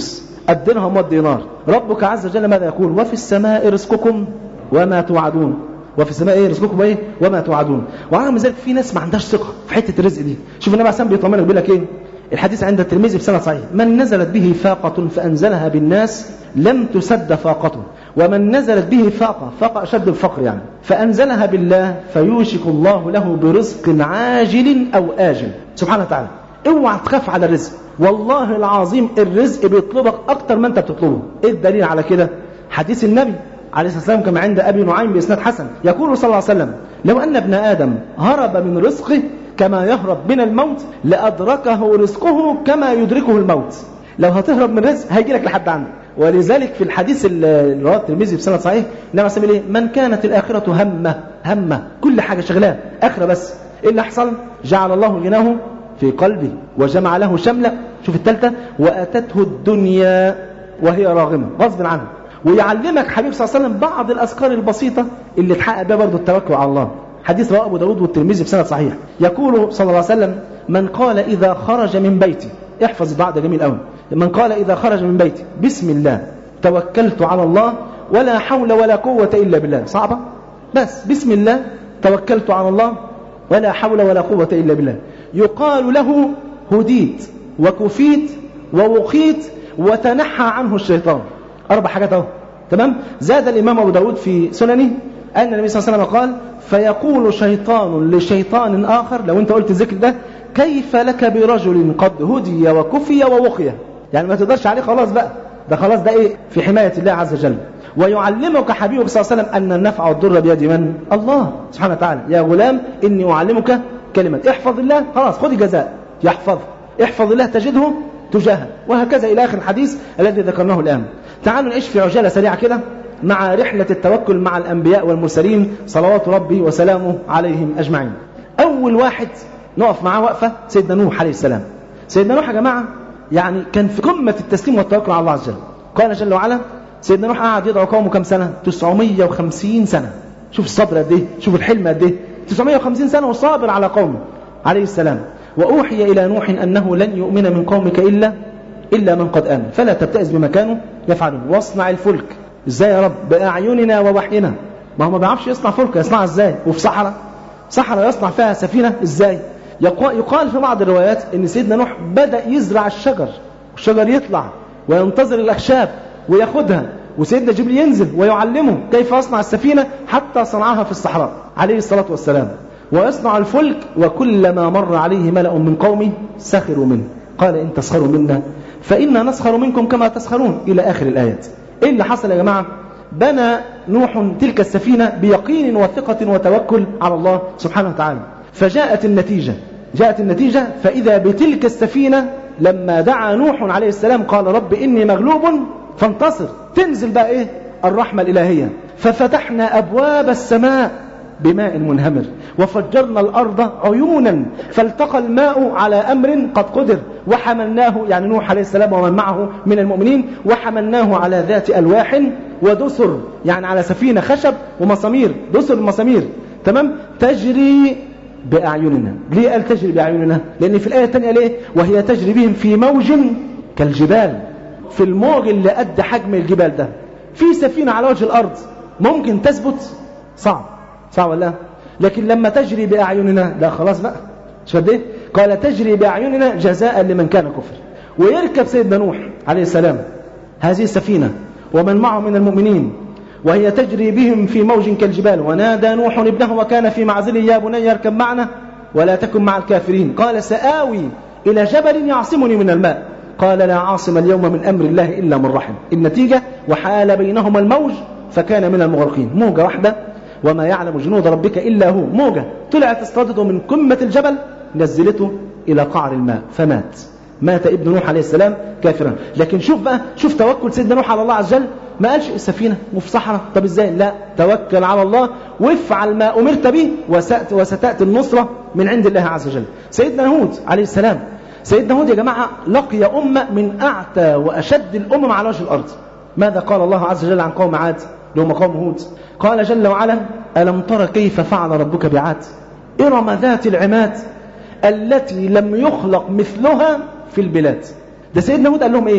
الدرهم والدينار. ربك عز وجل ماذا يقول؟ وفي السماء رزقكم وما توعدون. وفي السماء ايه رزقكم ايه وما توعدون. وعلى ذلك في ناس ما عندهاش ثقه في حته الرزق دي. شوف النبي عليه الصلاه والسلام بيطمنك بيقول لك ايه الحديث عند الترمذي بسند صحيح: من نزلت به فاقة فأنزلها بالناس لم تسد فاقته، ومن نزلت به فاقة فاقة أشد الفقر يعني فأنزلها بالله فيوشك الله له برزق عاجل أو آجل. سبحانه وتعالى. اوعى تخاف على الرزق، والله العظيم الرزق بيطلبك أكتر ما أنت بتطلبه. إيه الدليل على كده؟ حديث النبي عليه الصلاة والسلام كما عند أبي نعيم بإسناد حسن يقول صلى الله عليه وسلم: لو أن ابن آدم هرب من رزقه كما يهرب من الموت لأدركه رزقه كما يدركه الموت. لو هتهرب من رزق هيجي لك لحد عندك. ولذلك في الحديث اللي رواه الترمذي بسند صحيح النبي صلى الله عليه وسلم: من كانت الآخرة همه همه كل حاجة شغلاه آخرة بس، إيه اللي حصل؟ جعل الله غناه في قلبه وجمع له شمله. شوف الثالثة: وأتته الدنيا وهي راغمة غصب عنه. ويعلمك حبيب صلى الله عليه وسلم بعض الأذكار البسيطة اللي تحقق بها برضه التوكل على الله. حديث رواه أبو داود والترمذي بسند صحيح يقول صلى الله عليه وسلم: من قال إذا خرج من بيتي، احفظ بعد جميل قوي، من قال إذا خرج من بيتي بسم الله توكلت على الله ولا حول ولا قوة إلا بالله. صعبة؟ بس بسم الله توكلت على الله ولا حول ولا قوة إلا بالله، يقال له هديت وكفيت ووقيت وتنحى عنه الشيطان. أربع حاجات أهو. تمام؟ زاد الإمام أبو داود في سننه أن النبي صلى الله عليه وسلم قال: فيقول شيطان لشيطان آخر، لو أنت قلت الذكر ده: كيف لك برجل قد هدي وكفي ووقي؟ يعني ما تقدرش عليه خلاص بقى، ده خلاص ده إيه في حماية الله عز وجل. ويعلمك حبيبك صلى الله عليه وسلم أن النفع والضر بيد من؟ الله سبحانه وتعالى. يا غلام إني أعلمك كلمة احفظ الله، خلاص خذ الجزاء يحفظ، احفظ الله تجده تجاهك، وهكذا إلى آخر الحديث الذي ذكرناه الآن. تعالوا نعيش في عجالة سريعة كده مع رحلة التوكل مع الأنبياء والمرسلين صلوات ربي وسلامه عليهم أجمعين. أول واحد نقف معاه وقفة سيدنا نوح عليه السلام. سيدنا نوح يا جماعة يعني كان في قمة التسليم والتوكل على الله عز وجل. قال جل وعلا: سيدنا نوح قعد يدعو قومه كم سنة؟ تسعمية وخمسين سنة. شوف الصبر قد ايه، شوف الحلم قد ايه، تسعمية وخمسين سنة وصابر على قومه عليه السلام. وأوحي إلى نوح أنه لن يؤمن من قومك إلا إلا من قد آمن فلا تبتئس بما كانوا يفعلون واصنع الفلك. ازاي يا رب؟ بأعيننا ووحينا. ما هو ما بيعرفش يصنع فلك، يصنعها ازاي؟ وفي صحراء صحراء يصنع فيها سفينة ازاي؟ يقال في بعض الروايات ان سيدنا نوح بدأ يزرع الشجر، والشجر يطلع وينتظر الأخشاب وياخدها، وسيدنا جبريل ينزل ويعلمه كيف يصنع السفينة حتى صنعها في الصحراء عليه الصلاة والسلام. ويصنع الفلك وكلما مر عليه ملأ من قومه سخروا منه قال إن تسخروا منا فإنا نسخر منكم كما تسخرون إلى آخر الآيات. إيه اللي حصل يا جماعة؟ بنى نوح تلك السفينة بيقين وثقة وتوكل على الله سبحانه وتعالى. فجاءت النتيجة جاءت النتيجة فإذا بتلك السفينة لما دعا نوح عليه السلام قال رب إني مغلوب فانتصر، تنزل بقى إيه؟ الرحمة الإلهية. ففتحنا أبواب السماء بماء منهمر وفجرنا الأرض عيونا فالتقى الماء على أمر قد قدر وحملناه، يعني نوح عليه السلام ومن معه من المؤمنين، وحملناه على ذات ألواح ودسر، يعني على سفينة خشب ومسامير، دسر المسامير تمام، تجري بأعيننا. ليه قال تجري بأعيننا؟ لأن في الآية الثانية ليه؟ وهي تجري بهم في موج كالجبال. في الموج اللي قد حجم الجبال ده في سفينة على وجه الأرض ممكن تثبت؟ صعب صعب ولا؟ لكن لما تجري بأعيننا لا خلاص بقى مش قد ايه؟ قال تجري بأعيننا جزاء لمن كان كفر. ويركب سيدنا نوح عليه السلام هذه السفينة ومن معه من المؤمنين وهي تجري بهم في موج كالجبال. ونادى نوح ابنه وكان في معزل يا بني يركب معنا ولا تكن مع الكافرين قال سآوي إلى جبل يعصمني من الماء قال لا عاصم اليوم من أمر الله إلا من رحم. النتيجة وحال بينهما الموج فكان من المغرقين. موجة واحدة وما يعلم جنود ربك إلا هو. موجة طلعت اصطادته من قمة الجبل نزلته إلى قعر الماء فمات. مات ابن نوح عليه السلام كافرا. لكن شوف بقى شوف توكل سيدنا نوح على الله عز وجل. ما قالش السفينة وفي صحراء طب ازاي؟ لا، توكل على الله وافعل ما أمرت به وستأتي النصرة من عند الله عز وجل. سيدنا هود عليه السلام، سيدنا هود يا جماعة لقي أمة من أعتى وأشد الأمم على وجه الأرض. ماذا قال الله عز وجل عن قوم عاد لهم قوم هود؟ قال جل وعلا ألم تر كيف فعل ربك بعاد إرم ذات العماد التي لم يخلق مثلها في البلاد. ده سيدنا هود قال لهم إيه؟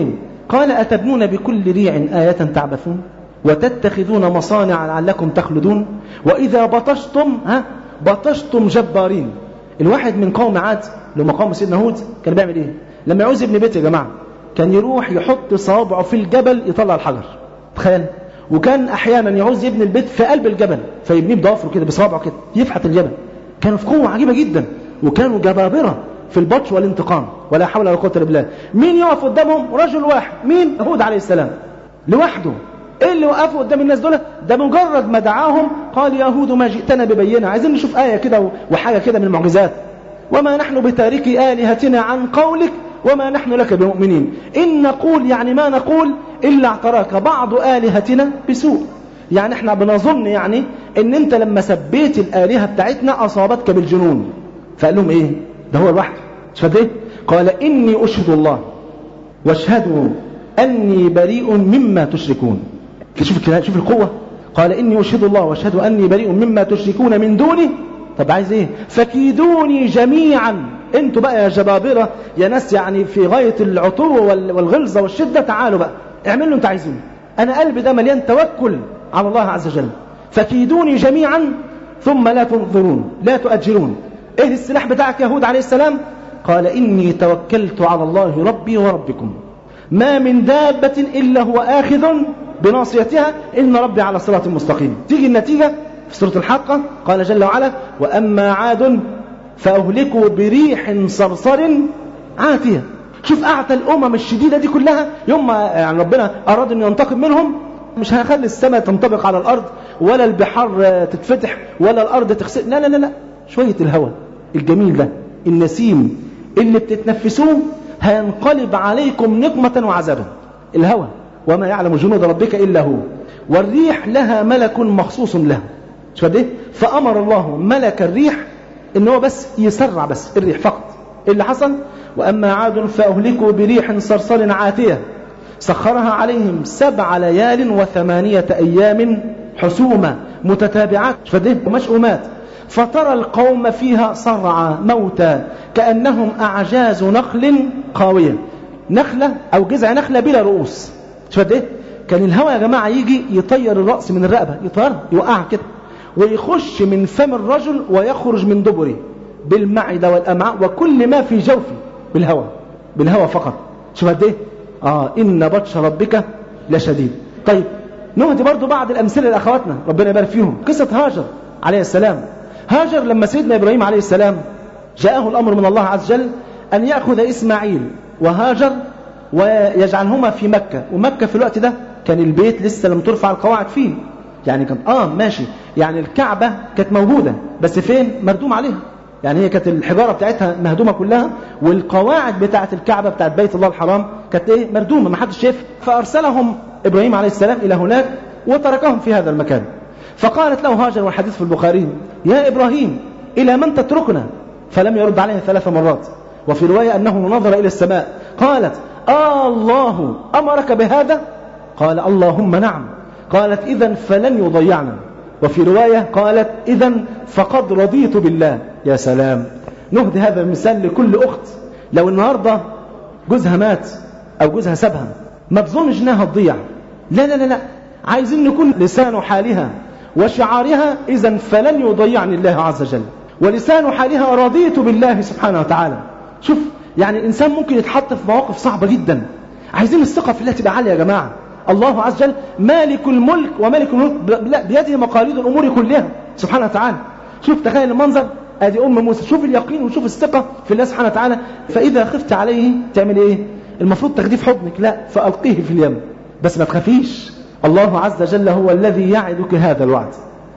قال أتبنون بكل ريع آية تعبثون وتتخذون مصانع لعلكم تخلدون وإذا بطشتم ها بطشتم جبارين. الواحد من قوم عاد لما قوم سيدنا هود كان بيعمل ايه؟ لما يعوز ابن بيت يا جماعة كان يروح يحط صوابعه في الجبل يطلع الحجر، تخيل. وكان احيانا يعوز يبني البيت في قلب الجبل فيبنيه بضوافره كده بصوابعه كده يفحت الجبل. كانوا في قوة عجيبة جدا وكانوا جبابرة في البطش والانتقام ولا حول ولا قوة الا بالله. مين يقف قدامهم؟ رجل واحد. مين؟ هود عليه السلام لوحده. ايه اللي وقفوا قدام الناس دول؟ ده مجرد ما دعاهم قال يا هود ما جئتنا ببينة، عايزين نشوف آية كده وحاجة كده من المعجزات. وما نحن بتاركي آلهتنا عن قولك وما نحن لك بمؤمنين إن نقول يعني ما نقول إلا اعتراك بعض آلهتنا بسوء. يعني احنا بنظن يعني ان انت لما سبيت الآلهة بتاعتنا أصابتك بالجنون. فقال لهم ايه؟ ده هو الوحد. شفت ايه؟ قال إني أشهد الله واشهدوا أني بريء مما تشركون. شوف شوف القوة. قال إني أشهد الله واشهدوا أني بريء مما تشركون من دونه. طب عايز ايه؟ فكيدوني جميعا. انتوا بقى يا جبابرة يا ناس يعني في غاية العطو والغلظة والشدة، تعالوا بقى اعملوا انت عايزين. انا قلبي ده مليان توكل على الله عز وجل. فكيدوني جميعا ثم لا تنظرون لا تؤجلون. ايه السلاح بتاعك يا هود عليه السلام؟ قال إني توكلت على الله ربي وربكم ما من دابة إلا هو آخذ بناصيتها إن ربي على صراط مستقيم. تيجي النتيجة في سورة الحاقة قال جل وعلا وأما عاد فأهلكوا بريح صرصر عاتية. شوف أعتى الأمم الشديدة دي كلها يوم ما يعني ربنا أراد أن ينتقم منهم مش هيخلي السماء تنطبق على الأرض ولا البحار تتفتح ولا الأرض تغسل. لا لا لا لا شوية الهواء الجميل ده النسيم اللي بتتنفسوه هينقلب عليكم نقمة وعذابا. الهواء وما يعلم جنود ربك إلا هو. والريح لها ملك مخصوص لها. شو ده؟ فأمر الله ملك الريح إن هو بس يسرع بس الريح فقط. إيه اللي حصل؟ وأما عاد فأهلكوا بريح صرصر عاتية سخرها عليهم سبع ليال وثمانية أيام حسومة متتابعات ومشؤومات فترى القوم فيها صرعى موتى كأنهم أعجاز نخل قاوية. نخلة أو جذع نخلة بلا رؤوس. شفت إيه؟ كان الهواء يا جماعة يجي يطير الرأس من الرقبة يطير يوقع كده ويخش من فم الرجل ويخرج من دبره بالمعدة والأمعاء وكل ما في جوفه بالهواء بالهواء فقط. شفت إيه؟ آه إن بطش ربك لشديد. طيب نهدي برضو بعض الأمثلة لأخواتنا ربنا يبارك فيهم. قصة هاجر عليه السلام. هاجر لما سيدنا إبراهيم عليه السلام جاءه الأمر من الله عز وجل أن يأخذ إسماعيل وهاجر ويجعلهما في مكة. ومكة في الوقت ده كان البيت لسه لم ترفع القواعد فيه. يعني كان آه ماشي يعني الكعبة كانت موجودة بس فين؟ مردوم عليها. يعني هي كانت الحجارة بتاعتها مهدومة كلها والقواعد بتاعت الكعبة بتاعت بيت الله الحرام كانت ايه؟ مردومة ما حدش شايف. فأرسلهم إبراهيم عليه السلام إلى هناك وتركهم في هذا المكان. فقالت له هاجر والحديث في البخاري يا إبراهيم إلى من تتركنا؟ فلم يرد عليها ثلاث مرات. وفي رواية أنه نظر إلى السماء قالت آه الله أمرك بهذا؟ قال اللهم نعم. قالت إذن فلن يضيعنا. وفي رواية قالت إذن فقد رضيت بالله. يا سلام. نهدي هذا المثال لكل أخت لو النهاردة جوزها مات أو جوزها سابها ما تظنش إنها تضيع. لا لا لا لا عايزين نكون لسان حالها وشعارها إذن فلن يضيعني الله عز وجل ولسان حالها رضيت بالله سبحانه وتعالى. شوف يعني الإنسان ممكن يتحط في مواقف صعبة جدا. عايزين الثقة في الله تبقى عالية يا جماعة. الله عز وجل مالك الملك ومالك الملك بيده مقاليد الأمور كلها سبحانه وتعالى. شوف تخيل المنظر ادي أم موسى. شوف اليقين وشوف الثقة في الله سبحانه وتعالى. فإذا خفت عليه تعمل إيه؟ المفروض تاخديه في حضنك. لا فألقيه في اليم بس ما تخافيش. الله عز وجل هو الذي يعدك هذا الوعد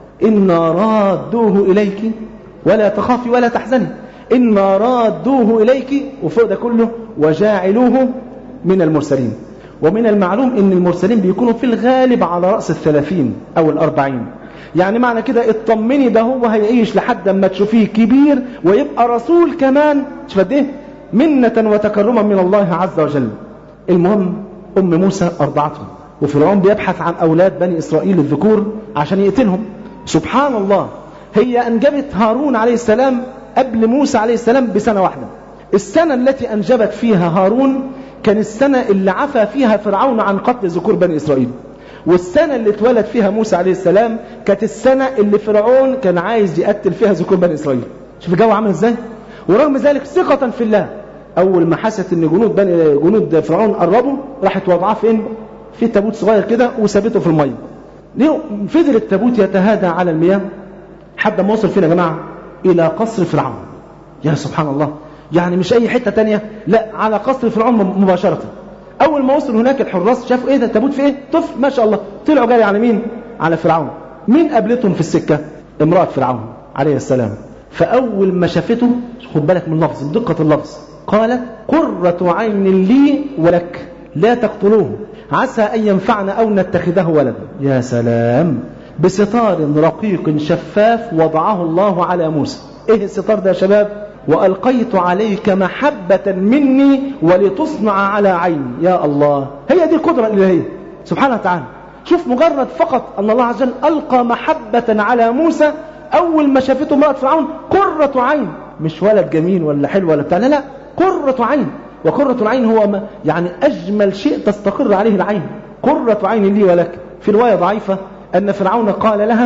إنا رادوه إليك ولا تخافي ولا تحزني. إنا رادوه إليك وفوق ده كله وجاعلوه من المرسلين. ومن المعلوم إن المرسلين بيكونوا في الغالب على رأس الثلاثين أو الأربعين. يعني معنى كده اطمني ده هو هيعيش لحد ما تشوفيه كبير ويبقى رسول كمان. شوف قد ايه منة وتكرما من الله عز وجل. المهم أم موسى أرضعتهم وفرعون بيبحث عن أولاد بني إسرائيل الذكور عشان يقتلهم. سبحان الله هي أنجبت هارون عليه السلام قبل موسى عليه السلام بسنة واحدة. السنة التي أنجبت فيها هارون كان السنة اللي عفى فيها فرعون عن قتل ذكور بني إسرائيل، والسنة اللي اتولد فيها موسى عليه السلام كانت السنة اللي فرعون كان عايز يقتل فيها ذكور بني إسرائيل. شوف الجو عامل ازاي. ورغم ذلك ثقة في الله، أول ما حست إن جنود بني جنود فرعون قربوا راحت وضعاه فين؟ في تابوت صغير كده وسابته في المية. ليه؟ فضل التابوت يتهادى على المياه حتى ما وصل فينا يا جماعة إلى قصر فرعون. يا سبحان الله، يعني مش أي حتة تانية، لا، على قصر فرعون مباشرة. أول ما وصل هناك الحراس شافوا إيه ده؟ التابوت في إيه؟ طفل ما شاء الله، طلعوا جاري على مين؟ على فرعون. مين قابلتهم في السكة؟ امرأة فرعون عليه السلام. فأول ما شافته، خد بالك من اللفظ، دقة اللفظ، قالت قرة عين لي ولك لا تقتلوه عسى أن ينفعنا أو نتخذه ولدا. يا سلام، بستار رقيق شفاف وضعه الله على موسى. إيه الستار ده يا شباب؟ وألقيت عليك محبة مني ولتصنع على عيني. يا الله، هي دي القدرة الإلهية سبحانه وتعالى. شوف، مجرد فقط أن الله عز وجل ألقى محبة على موسى، أول ما شافته امرأة فرعون قرة عين، مش ولد جميل ولا حلو ولا بتاع، لا لا، قرة عين. وقرة العين هو ما يعني أجمل شيء تستقر عليه العين. قرة عين لي ولك. في رواية ضعيفة أن فرعون قال لها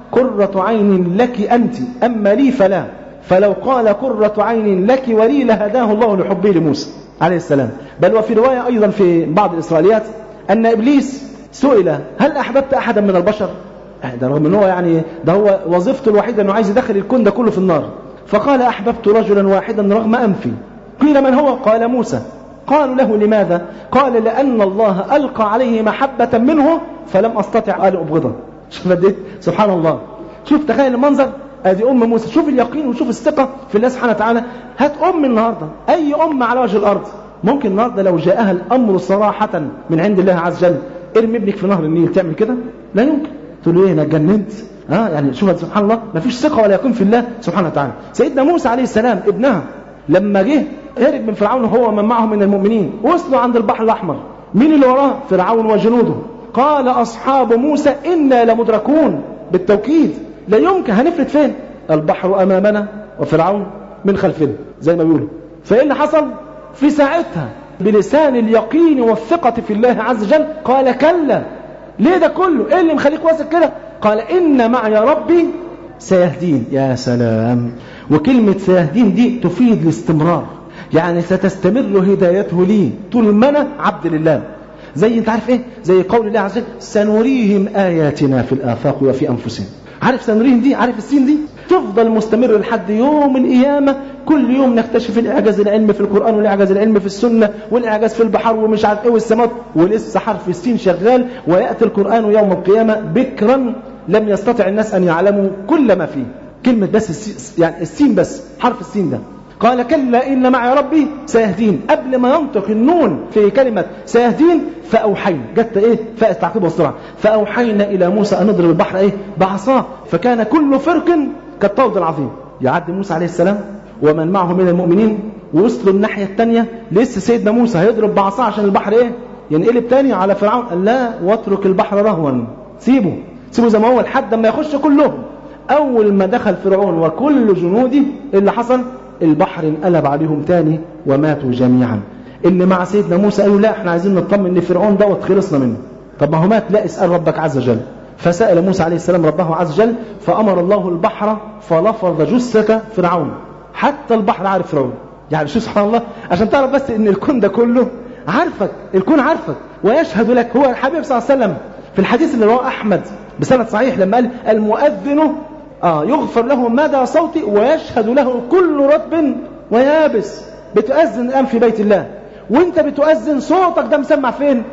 قرة عين لك أنت أما لي فلا، فلو قال قرة عين لك ولي لهداه الله لحبه لموسى عليه السلام. بل وفي رواية أيضا في بعض الإسرائيليات أن إبليس سئل هل أحببت أحدا من البشر؟ ده رغم أنه يعني ده هو وظيفته الوحيدة أنه عايز يدخل الكون ده كله في النار، فقال أحببت رجلا واحدا رغم أنفي. قيل من هو؟ قال موسى. قالوا له لماذا؟ قال لأن الله ألقى عليه محبة منه فلم أستطع أن أبغضه. شوف قد إيه سبحان الله. شوف تخيل المنظر، ادي ام موسى. شوف اليقين وشوف الثقه في الله سبحانه وتعالى. هات ام النهارده، اي ام على وجه الارض، ممكن النهارده لو جاءها الامر صراحه من عند الله عز وجل ارمي ابنك في نهر النيل، تعمل كده؟ لا يمكن. تقول له ايه انا اتجننت؟ اه يعني شوف سبحان الله، ما فيش ثقه ولا يقين في الله سبحانه وتعالى. سيدنا موسى عليه السلام ابنها لما جه هرب من فرعون هو ومن معه من المؤمنين، وصلوا عند البحر الاحمر، مين اللي وراه؟ فرعون وجنوده. قال اصحاب موسى انا لمدركون، بالتوكيد لا يمكن، هنفلت فين؟ البحر أمامنا وفرعون من خلفنا زي ما بيقولوا. فإيه اللي حصل؟ في ساعتها بلسان اليقين والثقة في الله عز وجل قال كلا. ليه ده كله؟ إيه اللي مخليك واثق كده؟ قال إن معي ربي سيهدين. يا سلام. وكلمة سيهدين دي تفيد الاستمرار، يعني ستستمر هدايته لي طول ما أنا عبد لله. زي انت عارف ايه؟ زي قول الله عز وجل سنريهم آياتنا في الآفاق وفي أنفسهم. عارف سنريهم دي؟ عارف السين دي؟ تفضل مستمر لحد يوم القيامة. كل يوم نكتشف الإعجاز العلمي في القرآن والإعجاز العلمي في السنة والإعجاز في البحر ومش عارف ايه والسماوات، ولسه حرف السين شغال. ويأتي القرآن يوم القيامة بكرا لم يستطع الناس أن يعلموا كل ما فيه. كلمة بس السين، يعني السين بس، حرف السين ده. قال كلا إن معي ربي سيهدين. قبل ما ينطق النون في كلمة سيهدين فأوحينا، جت إيه؟ فاء التعقيب والسرعة. فأوحينا إلى موسى أن نضرب البحر إيه؟ بعصاه فكان كل فرق كالطود العظيم. يعدي موسى عليه السلام ومن معه من المؤمنين ووصلوا الناحية الثانية، لسه سيدنا موسى هيضرب بعصاه عشان البحر إيه؟ ينقلب تاني على فرعون. قال لا، واترك البحر رهوا، سيبه سيبه زي ما هو لحد ما يخش كلهم. أول ما دخل فرعون وكل جنوده اللي حصل؟ البحر انقلب عليهم تاني وماتوا جميعا. اللي مع سيدنا موسى قالوا لا احنا عايزين نطمن ان فرعون دوت خلصنا منه. طب ما هو مات، لا اسأل ربك عز وجل. فسأل موسى عليه السلام ربه عز وجل فأمر الله البحر فلفظ جثة فرعون. حتى البحر عارف فرعون. يعني شو سبحان الله، عشان تعرف بس ان الكون ده كله عارفك، الكون عارفك ويشهد لك. هو الحبيب صلى الله عليه وسلم في الحديث اللي رواه أحمد بسند صحيح لما قال المؤذن آه يغفر له مدى صوتي ويشهد له كل رطب ويابس. بتؤذن الآن في بيت الله، وانت بتؤذن صوتك ده مسمع فين؟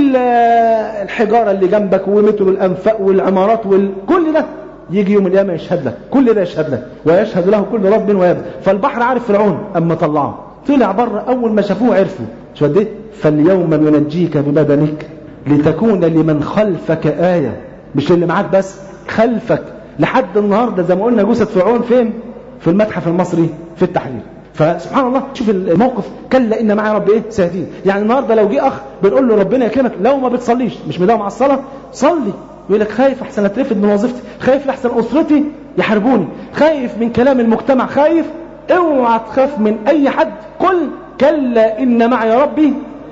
للحجارة اللي جنبك ومتر الأنفاق والعمارات وكل ده يجي يوم القيامة يشهد لك، كل ده يشهد لك ويشهد له كل رطب ويابس. فالبحر عارف فرعون، أما طلعه طلع بره، أول ما شافوه عرفوا شو قد ايه؟ فاليوم ننجيك ببدنك لتكون لمن خلفك آية، مش اللي معاك بس، خلفك. لحد النهارده زي ما قلنا جثة فرعون فين؟ في المتحف المصري في التحرير. فسبحان الله شوف الموقف. كلا إن معي ربي ايه؟ سيهدين. يعني النهارده لو جه اخ بنقول له ربنا يكرمك لو ما بتصليش، مش مداوم على الصلاه، صلي. يقول لك خايف احسن اترفد من وظيفتي، خايف احسن اسرتي يحاربوني، خايف من كلام المجتمع، خايف. اوعى تخاف من اي حد. قل كلا إن معي ربي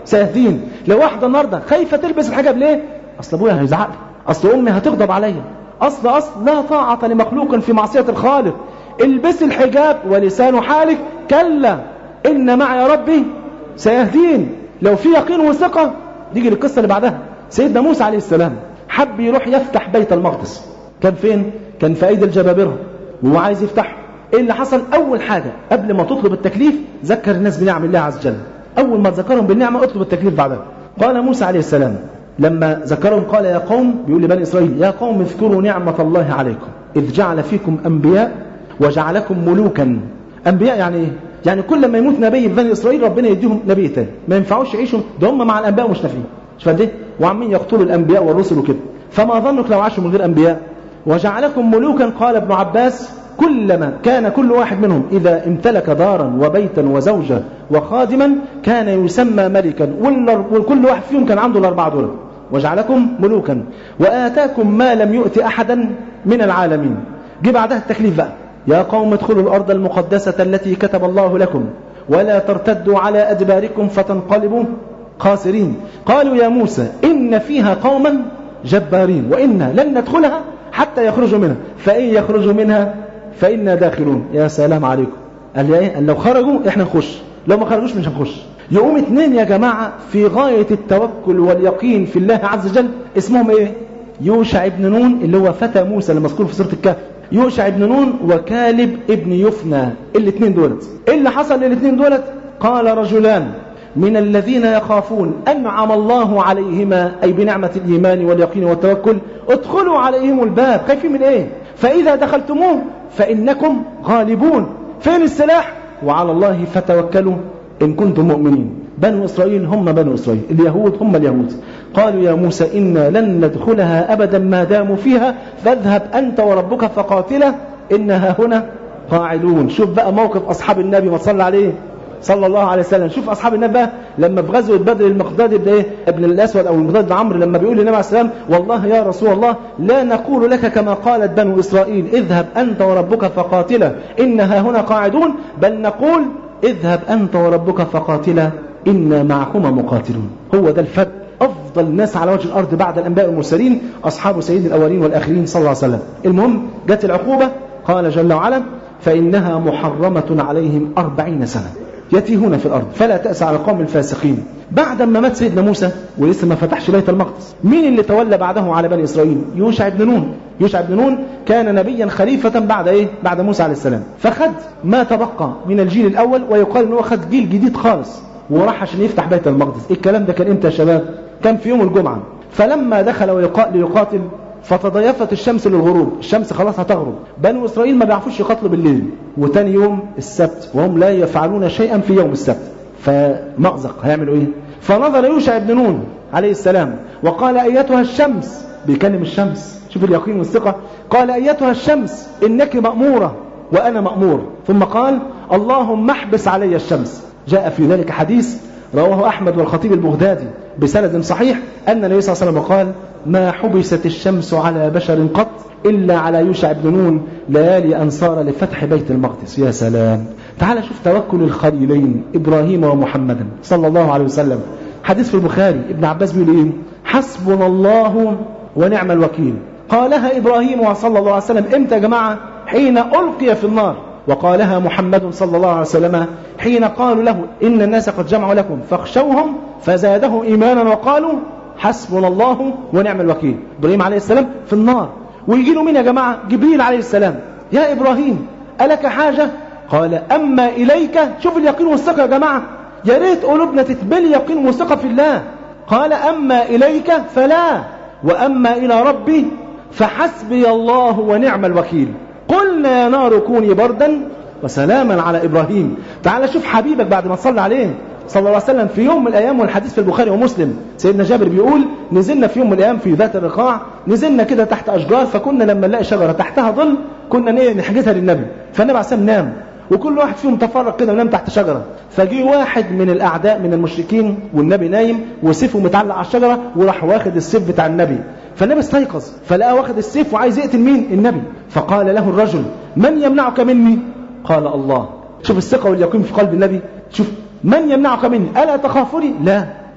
سيهدين. لو واحدة النهاردة خايفة تلبس الحجاب ليه؟ أصل أبويا هيزعق لي، أصل أمي هتغضب عليا، أصل أصل لا طاعة لمخلوق في معصية الخالق. البس الحجاب ولسان حالك كلا إن معي ربي سيهدين. لو في يقين وثقة. نيجي للقصة اللي بعدها. سيدنا موسى عليه السلام حب يروح يفتح بيت المقدس. كان فين؟ كان في أيدي الجبابرة وهو عايز يفتحه. إيه اللي حصل؟ أول حاجة قبل ما تطلب التكليف ذكر الناس بنعم الله عز وجل. أول ما ذكرهم بالنعمة اطلب التكليف بعدها. قال موسى عليه السلام لما ذكرهم قال يا قوم، بيقول لبني إسرائيل يا قوم اذكروا نعمة الله عليكم إذ جعل فيكم أنبياء وجعلكم ملوكا. أنبياء يعني إيه؟ يعني كل ما يموت نبي في بني إسرائيل ربنا يديهم نبي تاني، ما ينفعوش يعيشوا ده هم مع الأنبياء مش نافعين. مش فاهم ده؟ وعمين يقتلوا الأنبياء والرسل وكده. فما ظنك لو عاشوا من غير أنبياء؟ وجعلكم ملوكا. قال ابن عباس كلما كان كل واحد منهم إذا امتلك دارا وبيتا وزوجة وخادما كان يسمى ملكا، وكل واحد فيهم كان عنده الأربعة دول. وجعلكم ملوكا وآتاكم ما لم يؤت أحدا من العالمين. جي بعدها التكليف بقى. يا قوم ادخلوا الأرض المقدسة التي كتب الله لكم ولا ترتدوا على أدباركم فتنقلبوا خاسرين. قالوا يا موسى إن فيها قوما جبارين وإنا لن ندخلها حتى يخرجوا منها فإن يخرجوا منها فإنا داخلون. يا سلام عليكم. قال لي ايه؟ قال لو خرجوا احنا نخش، لو ما خرجوش مش هنخش. يقوم اتنين يا جماعة في غاية التوكل واليقين في الله عز وجل، اسمهم ايه؟ يوشع ابن نون اللي هو فتى موسى اللي مذكور في سورة الكهف. يوشع ابن نون وكالب ابن يفنى. الاثنين دولت ايه اللي حصل للاثنين دولت؟ قال رجلان من الذين يخافون أنعم الله عليهما أي بنعمة الإيمان واليقين والتوكل ادخلوا عليهم الباب. خايفين من ايه؟ فإذا دخلتموه فإنكم غالبون. فين السلاح؟ وعلى الله فتوكلوا إن كنتم مؤمنين. بنو إسرائيل هم بنو إسرائيل، اليهود هم اليهود. قالوا يا موسى إنا لن ندخلها أبدا ما داموا فيها فاذهب أنت وربك فقاتلا إنها هنا قاعدون. شوف بقى موقف أصحاب النبي ما صلى عليه صلى الله عليه وسلم. شوف أصحاب النبي بقى لما في غزوة بدر المقداد ابن إيه؟ ابن الأسود أو المقداد بن عمرو لما بيقول للنبي عليه السلام والله يا رسول الله لا نقول لك كما قالت بنو إسرائيل اذهب أنت وربك فقاتلا إنها هنا قاعدون، بل نقول اذهب أنت وربك فقاتلا إنا معكما مقاتلون. هو ده الفرق. أفضل الناس على وجه الأرض بعد الأنبياء والمرسلين أصحاب سيد الأولين والآخرين صلى الله عليه وسلم. المهم جت العقوبة. قال جل وعلا فإنها محرمة عليهم أربعين سنة يتيهون في الأرض فلا تأس على القوم الفاسقين. بعد ما مات سيدنا موسى ولسه ما فتحش بيت المقدس، مين اللي تولى بعده على بني إسرائيل؟ يوشع بن نون. يوشع بن نون كان نبيا خليفة بعد إيه؟ بعد موسى عليه السلام. فخد ما تبقى من الجيل الأول ويقال إنه خد جيل جديد خالص وراح عشان يفتح بيت المقدس. الكلام ده كان إمتى يا شباب؟ كان في يوم الجمعة. فلما دخل ليقاتل فتضيفت الشمس للغروب، الشمس خلاص هتغرب. بنو إسرائيل ما بيعرفوش يقاتلوا بالليل، وتاني يوم السبت وهم لا يفعلون شيئا في يوم السبت. فمأزق هيعملوا ايه؟ فنظر يوشع بن نون عليه السلام وقال ايتها الشمس، بيكلم الشمس، شوف اليقين والثقة. قال ايتها الشمس انك مأمورة وانا مأمور. ثم قال اللهم احبس علي الشمس. جاء في ذلك حديث رواه احمد والخطيب البغدادي بسند صحيح ان النبي صلى الله عليه وسلم قال ما حبست الشمس على بشر قط إلا على يوشع بن نون ليالي أنصار لفتح بيت المقدس. يا سلام. تعال شوف توكل الخليلين إبراهيم ومحمدا صلى الله عليه وسلم. حديث في البخاري ابن عباس بيقول إيه؟ حسبنا الله ونعم الوكيل. قالها إبراهيم صلى الله عليه وسلم إمتى يا جماعة؟ حين ألقي في النار. وقالها محمد صلى الله عليه وسلم حين قالوا له إن الناس قد جمعوا لكم فاخشوهم فزادهم إيمانا وقالوا حسبنا الله ونعم الوكيل. إبراهيم عليه السلام في النار ويجي له مين يا جماعة؟ جبريل عليه السلام. يا إبراهيم ألك حاجة؟ قال أما إليك. شوف اليقين والثقة يا جماعة. يا ريت قلوبنا تتبلي يقين وثقة في الله. قال أما إليك فلا وأما إلى ربي فحسبي الله ونعم الوكيل. قلنا يا نار كوني بردا وسلاما على إبراهيم. تعال شوف حبيبك بعد ما تصلى عليه صلى الله عليه وسلم في يوم من الأيام، والحديث في البخاري ومسلم. سيدنا جابر بيقول نزلنا في يوم من الأيام في ذات الرقاع، نزلنا كده تحت أشجار، فكنا لما نلاقي شجرة تحتها ظل كنا نحجزها للنبي. فالنبي عليه السلام نام وكل واحد فيهم تفرق كده ونام تحت شجرة. فجي واحد من الأعداء من المشركين والنبي نايم وسيفه متعلق على الشجرة وراح واخد السيف بتاع النبي. فالنبي استيقظ فلقى واخد السيف وعايز يقتل مين؟ النبي. فقال له الرجل من يمنعك مني؟ قال الله. شوف الثقة واليقين في قلب النبي. شوف من يمنعك مني؟ ألا تخافني؟ لا.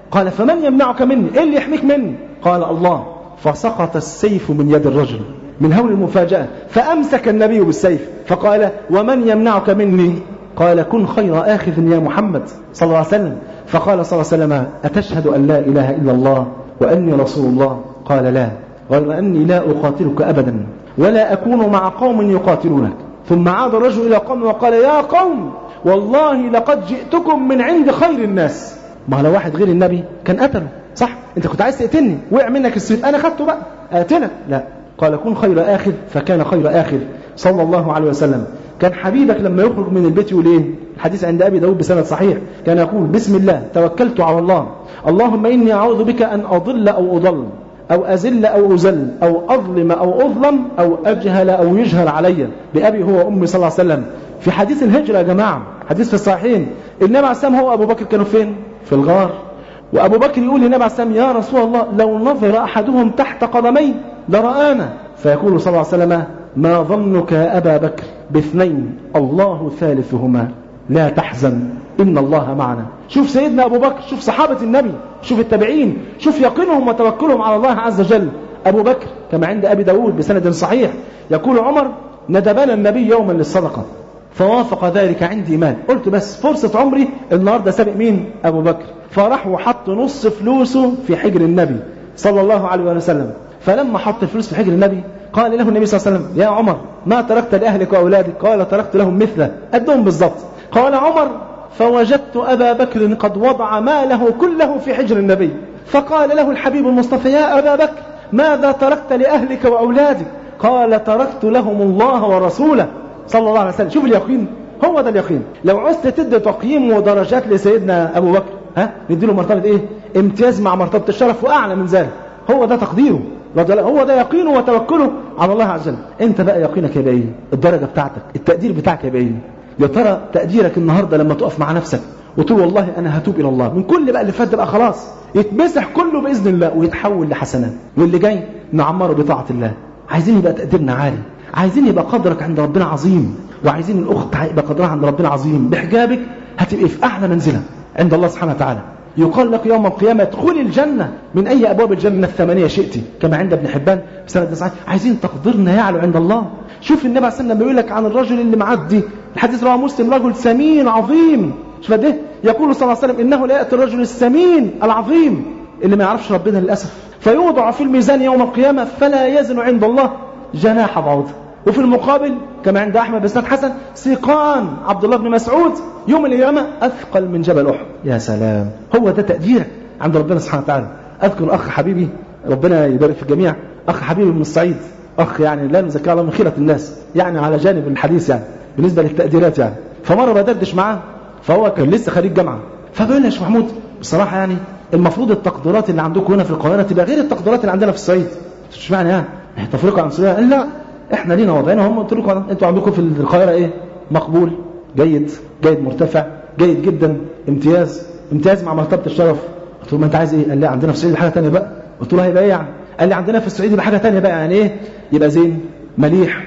قال فمن يمنعك مني؟ إيه اللي يحميك مني؟ قال الله. فسقط السيف من يد الرجل من هول المفاجأة، فأمسك النبي بالسيف فقال ومن يمنعك مني؟ قال كن خير آخذ يا محمد صلى الله عليه وسلم. فقال صلى الله عليه وسلم أتشهد أن لا إله إلا الله وأني رسول الله؟ قال لا، قال أني لا أقاتلك أبدا ولا أكون مع قوم يقاتلونك. ثم عاد الرجل إلى قوم وقال يا قوم والله لقد جئتكم من عند خير الناس. ما لو واحد غير النبي كان قتله، صح؟ انت كنت عايز تقتلني، وقع منك السيف، انا خدته بقى اقتلك. لا، قال كن خير آخذ، فكان خير آخذ صلى الله عليه وسلم. كان حبيبك لما يخرج من البيت يقول ايه؟ الحديث عند أبي داود بسند صحيح، كان يقول بسم الله توكلت على الله، اللهم إني أعوذ بك أن أضل أو أضل أو أزل أو أزل أو أظلم أو أظلم أو أجهل أو يجهل علي، بأبي هو أمي صلى الله عليه وسلم. في حديث الهجرة يا جماعة، حديث في الصحيحين، النبي عليه السلام هو أبو بكر كانوا فين؟ في الغار. وأبو بكر يقول للنبي عليه السلام يا رسول الله لو نظر أحدهم تحت قدمي لرآنا. فيقول صلى الله عليه وسلم ما ظنك يا أبا بكر باثنين الله ثالثهما لا تحزن إن الله معنا. شوف سيدنا أبو بكر، شوف صحابة النبي، شوف التابعين، شوف يقينهم وتوكلهم على الله عز وجل. أبو بكر كما عند أبي داود بسند صحيح يقول عمر ندبنا النبي يوما للصدقة فوافق ذلك عندي مال، قلت بس فرصة عمري النهاردة سابق مين؟ أبو بكر. فراح وحط نص فلوسه في حجر النبي صلى الله عليه وسلم. فلما حط الفلوس في حجر النبي قال له النبي صلى الله عليه وسلم يا عمر ما تركت لأهلك وأولادك؟ قال تركت لهم مثله قدهم بالضبط. قال عمر فوجدت أبا بكر قد وضع ماله كله في حجر النبي. فقال له الحبيب المصطفى يا أبا بكر ماذا تركت لأهلك وأولادك؟ قال تركت لهم الله ورسوله صلى الله عليه وسلم. شوف اليقين، هو ده اليقين. لو عزت تدي تقييم ودرجات لسيدنا أبو بكر، ها نديله مرتبة إيه؟ امتياز مع مرتبة الشرف وأعلى من ذلك. هو ده تقديره، هو ده يقينه وتوكله على الله عز وجل. انت بقى يقينك يبقى ايه؟ الدرجة بتاعتك، التقدير بتاعك يبقى ايه؟ يا ترى تقديرك النهاردة لما تقف مع نفسك وتقول والله انا هتوب الى الله من كل بقى اللي فات بقى خلاص يتمسح كله باذن الله ويتحول لحسنات، واللي جاي نعمره بطاعة الله. عايزين يبقى تقديرنا عالي، عايزين يبقى قدرك عند ربنا عظيم، وعايزين الاخت يبقى قدرها عند ربنا عظيم. بحجابك هتبقى في اعلى منزلة عند الله سبحانه وتعالى. يقال لك يوم القيامة ادخلي الجنة من أي أبواب الجنة الثمانية شئتي كما عند ابن حبان بسند صحيح. عايزين تقديرنا يعلو عند الله. شوف النبي عليه الصلاة والسلام بيقول لك عن الرجل اللي معدي، الحديث رواه مسلم، رجل سمين عظيم. شوف ده يقول صلى الله عليه وسلم إنه لا يأتي الرجل السمين العظيم اللي ما يعرفش ربنا للأسف فيوضع في الميزان يوم القيامة فلا يزن عند الله جناح بعوضة. وفي المقابل كما عند أحمد بسند حسن سيقان عبد الله بن مسعود يوم القيامة أثقل من جبل أحد. يا سلام، هو ده تقديرك عند ربنا سبحانه وتعالى. أذكر أخ حبيبي ربنا يبارك في الجميع، أخ حبيبي من الصعيد، أخ يعني لا نزكى الله من خيرة الناس، يعني على جانب الحديث يعني بالنسبة للتقديرات يعني. فمرة بدردش معاه فهو كان لسه خريج جامعة، فبيقول لي يا شيخ محمود بصراحة يعني المفروض التقديرات اللي عندكم هنا في القاهرة تبقى غير التقديرات اللي عندنا في الصعيد. مش معنى يعني تفرقة عنصرية؟ قال لا احنا لينا وضعنا، هم قلت لكم انتوا عندكم في القاهرة ايه؟ مقبول، جيد، جيد مرتفع، جيد جدا، امتياز، امتياز مع مرتبة الشرف. قلت له ما انت عايز ايه؟ قال لي عندنا في الصعيد حاجة تانية بقى. قلت له هيبقى ايه يعني؟ قال لي عندنا في الصعيد يبقى حاجة تانية بقى. يعني ايه؟ يبقى زين، مليح،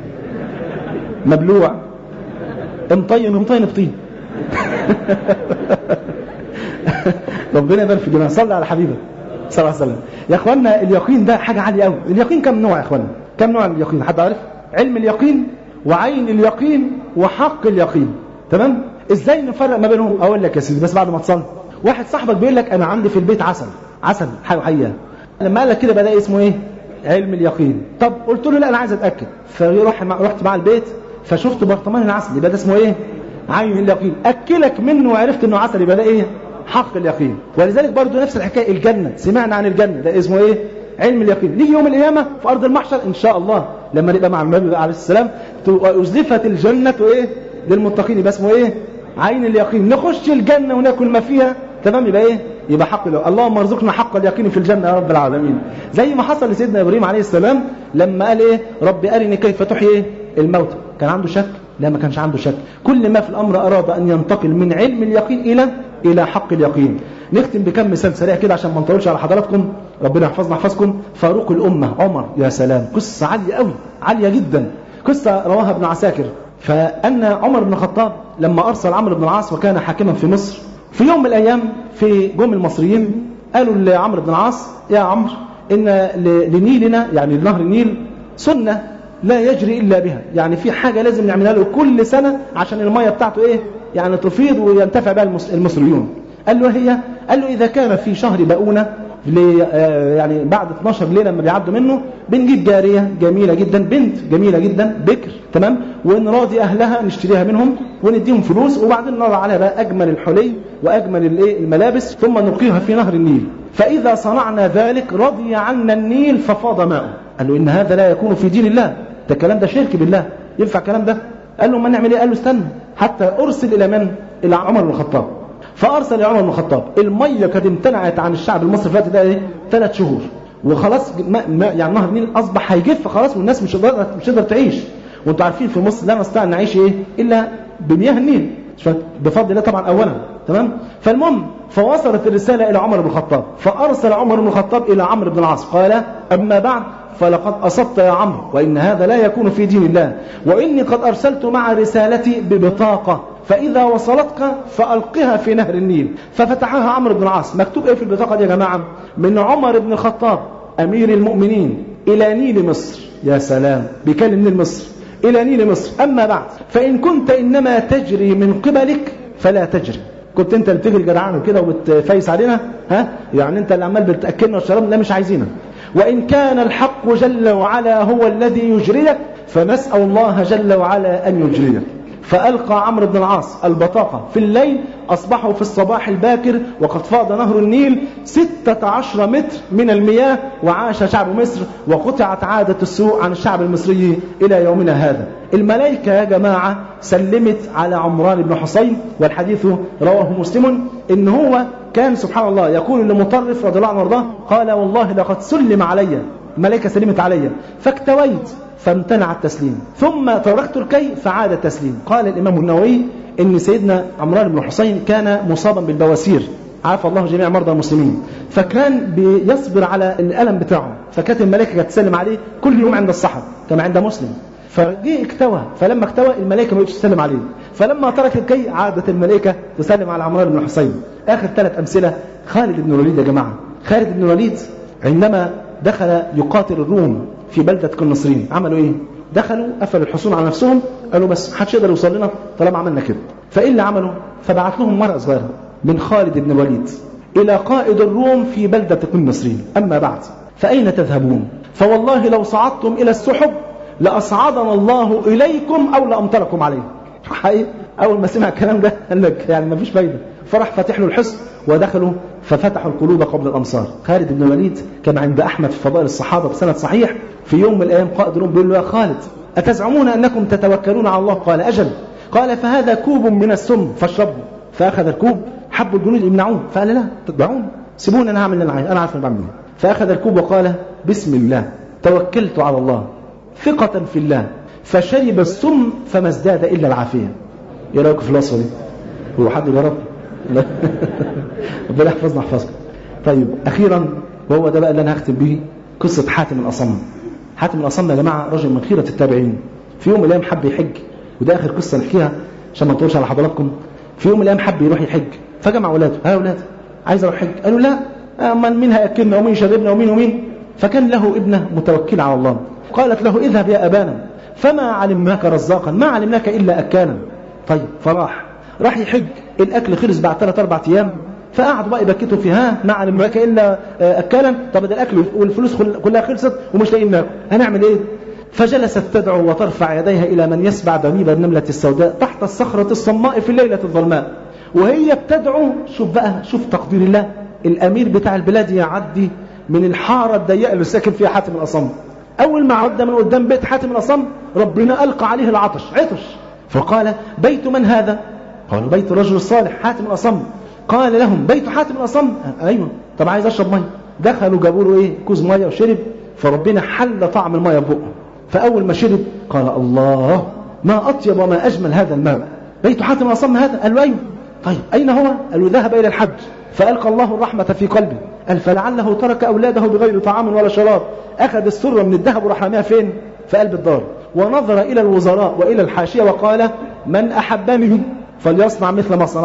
مبلوع، امطين امطين بطين. ربنا يبارك في الجميع. صلي على حبيبه صلى الله عليه وسلم. يا اخوانا اليقين ده حاجة عالية قوي. اليقين كم نوع يا اخوانا؟ كم نوع من اليقين؟ حد عارف؟ علم اليقين وعين اليقين وحق اليقين. تمام؟ ازاي نفرق ما بينهم؟ اقول لك يا سيدي بس بعد ما تصلي. واحد صاحبك بيقول لك انا عندي في البيت عسل، عسل حاجه حقيقه. لما قال لك كده بدا اسمه ايه؟ علم اليقين. طب قلت له لا انا عايز اتاكد، فروح رحت مع البيت فشفت برطمان العسل، يبقى ده اسمه ايه؟ عين اليقين. اكلك منه وعرفت انه عسل، يبقى ده ايه؟ حق اليقين. ولذلك برضو نفس الحكايه الجنه، سمعنا عن الجنه، ده اسمه ايه؟ علم اليقين. نيجي يوم القيامه في ارض المحشر ان شاء الله لما نبقى مع النبي عليه السلام ازلفت الجنه ايه؟ للمتقين، يبقى اسمه ايه؟ عين اليقين. نخش الجنه وناكل ما فيها، تمام؟ يبقى ايه؟ يبقى حق اليقين. اللهم ارزقنا حق اليقين في الجنه يا رب العالمين. زي ما حصل لسيدنا ابراهيم عليه السلام لما قال ايه؟ رب ارني كيف تحيي ايه؟ الموتى. كان عنده شك؟ لا ما كانش عنده شك. كل ما في الامر اراد ان ينتقل من علم اليقين الى الى حق اليقين. نختم بكم مثال سريع كده عشان ما نطولش على حضراتكم، ربنا يحفظنا يحفظكم. فاروق الامه عمر، يا سلام، قصه عاليه قوي، عاليه جدا. قصه رواها ابن عساكر. فان عمر بن الخطاب لما ارسل عمرو بن العاص وكان حاكما في مصر في يوم من الأيام في جم المصريين قالوا لعمرو بن العاص يا عمرو إن لنيلنا يعني نهر النيل سنة لا يجري إلا بها، يعني في حاجة لازم نعملها له كل سنة عشان المية بتاعته إيه يعني تفيض وينتفع بها المصريون. قال له هي قال له إذا كان في شهر بقونة يعني بعد اثناشر ليلة لما بيعدوا منه بنجيب جارية جميلة جدا، بنت جميلة جدا بكر تمام، ونراضي أهلها نشتريها منهم ونديهم فلوس، وبعدين نضع عليها بقى أجمل الحلي وأجمل الملابس ثم نلقيها في نهر النيل، فإذا صنعنا ذلك رضي عنا النيل ففاض ماؤه. قال له إن هذا لا يكون في دين الله، ده الكلام ده شرك بالله، ينفع الكلام ده؟ قال له ما نعمل ايه؟ قال له استنى حتى ارسل الى من؟ الى عمر بن الخطاب. فارسل الى عمر بن الخطاب. الميه كانت امتنعت عن الشعب المصري فات ده ايه؟ ثلاث شهور، وخلاص ما ما يعني نهر النيل اصبح هيجف خلاص، والناس مش قادره مش قادره تعيش. وانتم عارفين في مصر لا نستطيع ان نعيش ايه الا بمياه النيل بفضل الله طبعا اولا تمام. فالمهم فوصلت الرساله الى عمر بن الخطاب، فارسل عمر بن الخطاب الى عمرو بن العاص قال اما بعد فلقد أصبت يا عمرو وإن هذا لا يكون في دين الله، وإني قد أرسلت مع رسالتي ببطاقة فإذا وصلتك فألقها في نهر النيل. ففتحها عمرو بن العاص. مكتوب إيه في البطاقة دي يا جماعة؟ من عمر بن الخطاب أمير المؤمنين إلى نيل مصر. يا سلام، بيكلم نيل مصر إلى نيل مصر. أما بعد فإن كنت إنما تجري من قبلك فلا تجري. كنت أنت اللي بتجري جدعان وكده وبتفايس علينا، ها يعني أنت اللي عمال بتأكلنا والشراب، لا مش عايزينها. وإن كان الحق جل وعلا هو الذي يجريك فنسأل الله جل وعلا أن يجريك. فألقى عمرو بن العاص البطاقة في الليل، أصبحوا في الصباح الباكر وقد فاض نهر النيل ستة عشر متر من المياه، وعاش شعب مصر وقطعت عادة السوء عن الشعب المصري إلى يومنا هذا. الملائكة يا جماعة سلمت على عمران بن حسين، والحديث رواه مسلم إن هو كان سبحان الله يقول لمطرف رضي الله عنه وارضاه قال والله لقد سلم علي، الملائكة سلمت علي فاكتويت فامتنع التسليم ثم تركت الكي فعاد التسليم. قال الإمام النووي إن سيدنا عمران بن حسين كان مصابا بالبواسير، عافى الله جميع مرضى المسلمين، فكان بيصبر على الألم بتاعه، فكانت الملائكة تسلم عليه كل يوم عند الصحب كما عند مسلم. فجي اكتوى، فلما اكتوى الملائكة ما تسلم عليه، فلما ترك الكي عادت الملائكة تسلم على عمران بن حسين. آخر ثلاث أمثلة خالد بن الوليد يا جماعة. خالد بن الوليد عندما دخل يقاتل الروم في بلدة قنصرين عملوا ايه؟ دخلوا قفلوا الحصون على نفسهم، قالوا بس محدش يقدر يوصل لنا طالما عملنا كده. فايه اللي عملوا؟ فبعت لهم مرأة صغيرة من خالد بن الوليد الى قائد الروم في بلدة قنصرين اما بعد فاين تذهبون؟ فوالله لو صعدتم الى السحب لاصعدنا الله اليكم او لامطركم عليه. حقيقي اول ما سمع الكلام ده قال لك يعني ما فيش فايده، فرح فاتح له الحصن ودخلوا ففتحوا القلوب قبل الامصار. خالد بن الوليد كما عند احمد في فضائل الصحابه بسند صحيح، في يوم من الايام قائد الروم بيقول له يا خالد اتزعمون انكم تتوكلون على الله؟ قال اجل. قال فهذا كوب من السم فاشربه. فاخذ الكوب، حبوا الجنود يمنعوه، فقال لا تتبعون سيبوني انا هعمل اللي انا عايز، انا عارف انا بعمل ايه. فاخذ الكوب وقال بسم الله توكلت على الله ثقة في الله، فشرب السم فما ازداد الا العافيه. ايه رايكم في الوصفه دي؟ هو حد جرب؟ لا ربنا يحفظنا يحفظكم. طيب اخيرا وهو ده بقى اللي انا هختم به، قصه حاتم الاصم. حاتم الاصم يا جماعه رجل من خيره التابعين. في يوم من الايام حب يحج، وده اخر قصه نحكيها عشان ما نطولش على حضراتكم. في يوم من الايام حب يروح يحج، فجمع اولاده، ها اولاد عايز اروح حج. قالوا لا، مين هياكلنا ومين يشربنا ومين ومين. فكان له ابنه متوكل على الله، قالت له اذهب يا ابانا فما علمناك رزاقا، ما علمناك الا اكالا. طيب فراح راح يحج، الاكل خلص بعد ثلاث اربع ايام، فقعدوا بقى يبكتوا فيها ما علمناك الا اكالا. طب ده الاكل والفلوس كلها خلصت ومش لاقيين ناكل، هنعمل ايه؟ فجلست تدعو وترفع يديها الى من يسبع دميب النمله السوداء تحت الصخره الصماء في الليله الظلماء، وهي بتدعو. شوف بقى، شوف تقدير الله، الامير بتاع البلاد يعدي من الحاره الضيقه اللي ساكن فيها حاتم الاصم. اول ما عدى من قدام بيت حاتم الاصم ربنا القى عليه العطش، عطش. فقال بيت من هذا؟ قالوا بيت الرجل الصالح حاتم الاصم. قال لهم بيت حاتم الاصم؟ ايوه. طب عايز اشرب ميه. دخلوا جابوا له ايه؟ كوز ميه وشرب، فربنا حل طعم الميه في بقه. فاول ما شرب قال الله ما اطيب وما اجمل هذا الماء، بيت حاتم الاصم هذا؟ قال له ايوه. طيب اين هو؟ قال له ذهب الى الحج فالقى الله الرحمه في قلبه. قال فلعله ترك اولاده بغير طعام ولا شراب، اخذ السره من الذهب وراح رميها فين؟ في قلب الدار. ونظر الى الوزراء والى الحاشيه وقال من احبني فليصنع مثل ما صنعت،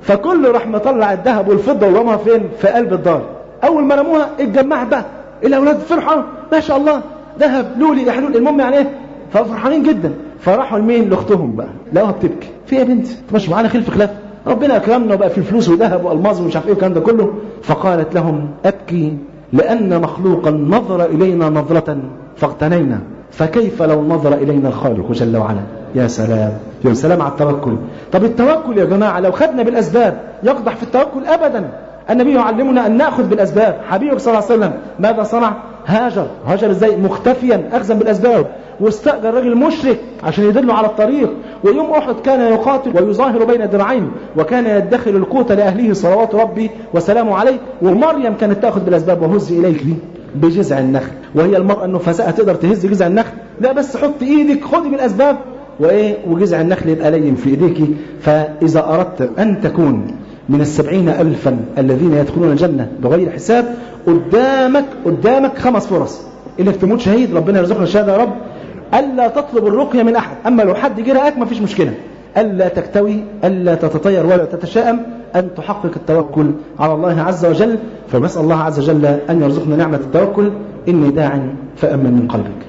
فكله راح مطلع الذهب والفضة ورمها فين؟ في قلب الدار. أول ما رموها اتجمعت بقى الأولاد فرحوا ما شاء الله ذهب لولي يا حلول المهم يعني ايه، ففرحانين جدا. فراحوا لمين؟ لاختهم بقى، لقوها بتبكي. في يا بنت مش معانا خلف خلاف، ربنا أكرمنا وبقى في فلوس وذهب وألماظ ومش عارف ايه والكلام ده كله. فقالت لهم أبكي لأن مخلوقا نظر إلينا نظرة فاغتنينا، فكيف لو نظر إلينا الخالق جل وعلا. يا سلام يا سلام على التوكل. طب التوكل يا جماعة لو خدنا بالأسباب يقدح في التوكل أبدا. النبي يعلمنا أن نأخذ بالأسباب. حبيبك صلى الله عليه وسلم ماذا صنع؟ هاجر. هاجر ازاي؟ مختفيا أخذا بالأسباب، واستأجر رجل مشرك عشان يدله على الطريق. ويوم أحد كان يقاتل ويظاهر بين درعين، وكان يدخل القوت لأهله صلوات ربي وسلامه عليه. ومريم كانت تأخذ بالأسباب، وهز إليك بجذع النخل. وهي المرأة النفساء تقدر تهز جذع النخل؟ لا، بس حط إيدك خذي بالأسباب وإيه وجذع النخل يبقى لين في إيديك. فإذا أردت أن تكون من السبعين ألفا الذين يدخلون الجنة بغير حساب، قدامك قدامك خمس فرص. إنك تموت شهيد، ربنا يرزقنا الشهادة يا رب. ألا تطلب الرقية من أحد، أما لو حد جرأك ما فيش مشكلة. ألا تكتوي، ألا تتطير ولا تتشائم، أن تحقق التوكل على الله عز وجل. فنسأل الله عز وجل أن يرزقنا نعمة التوكل. إني داع فأمن من قلبك.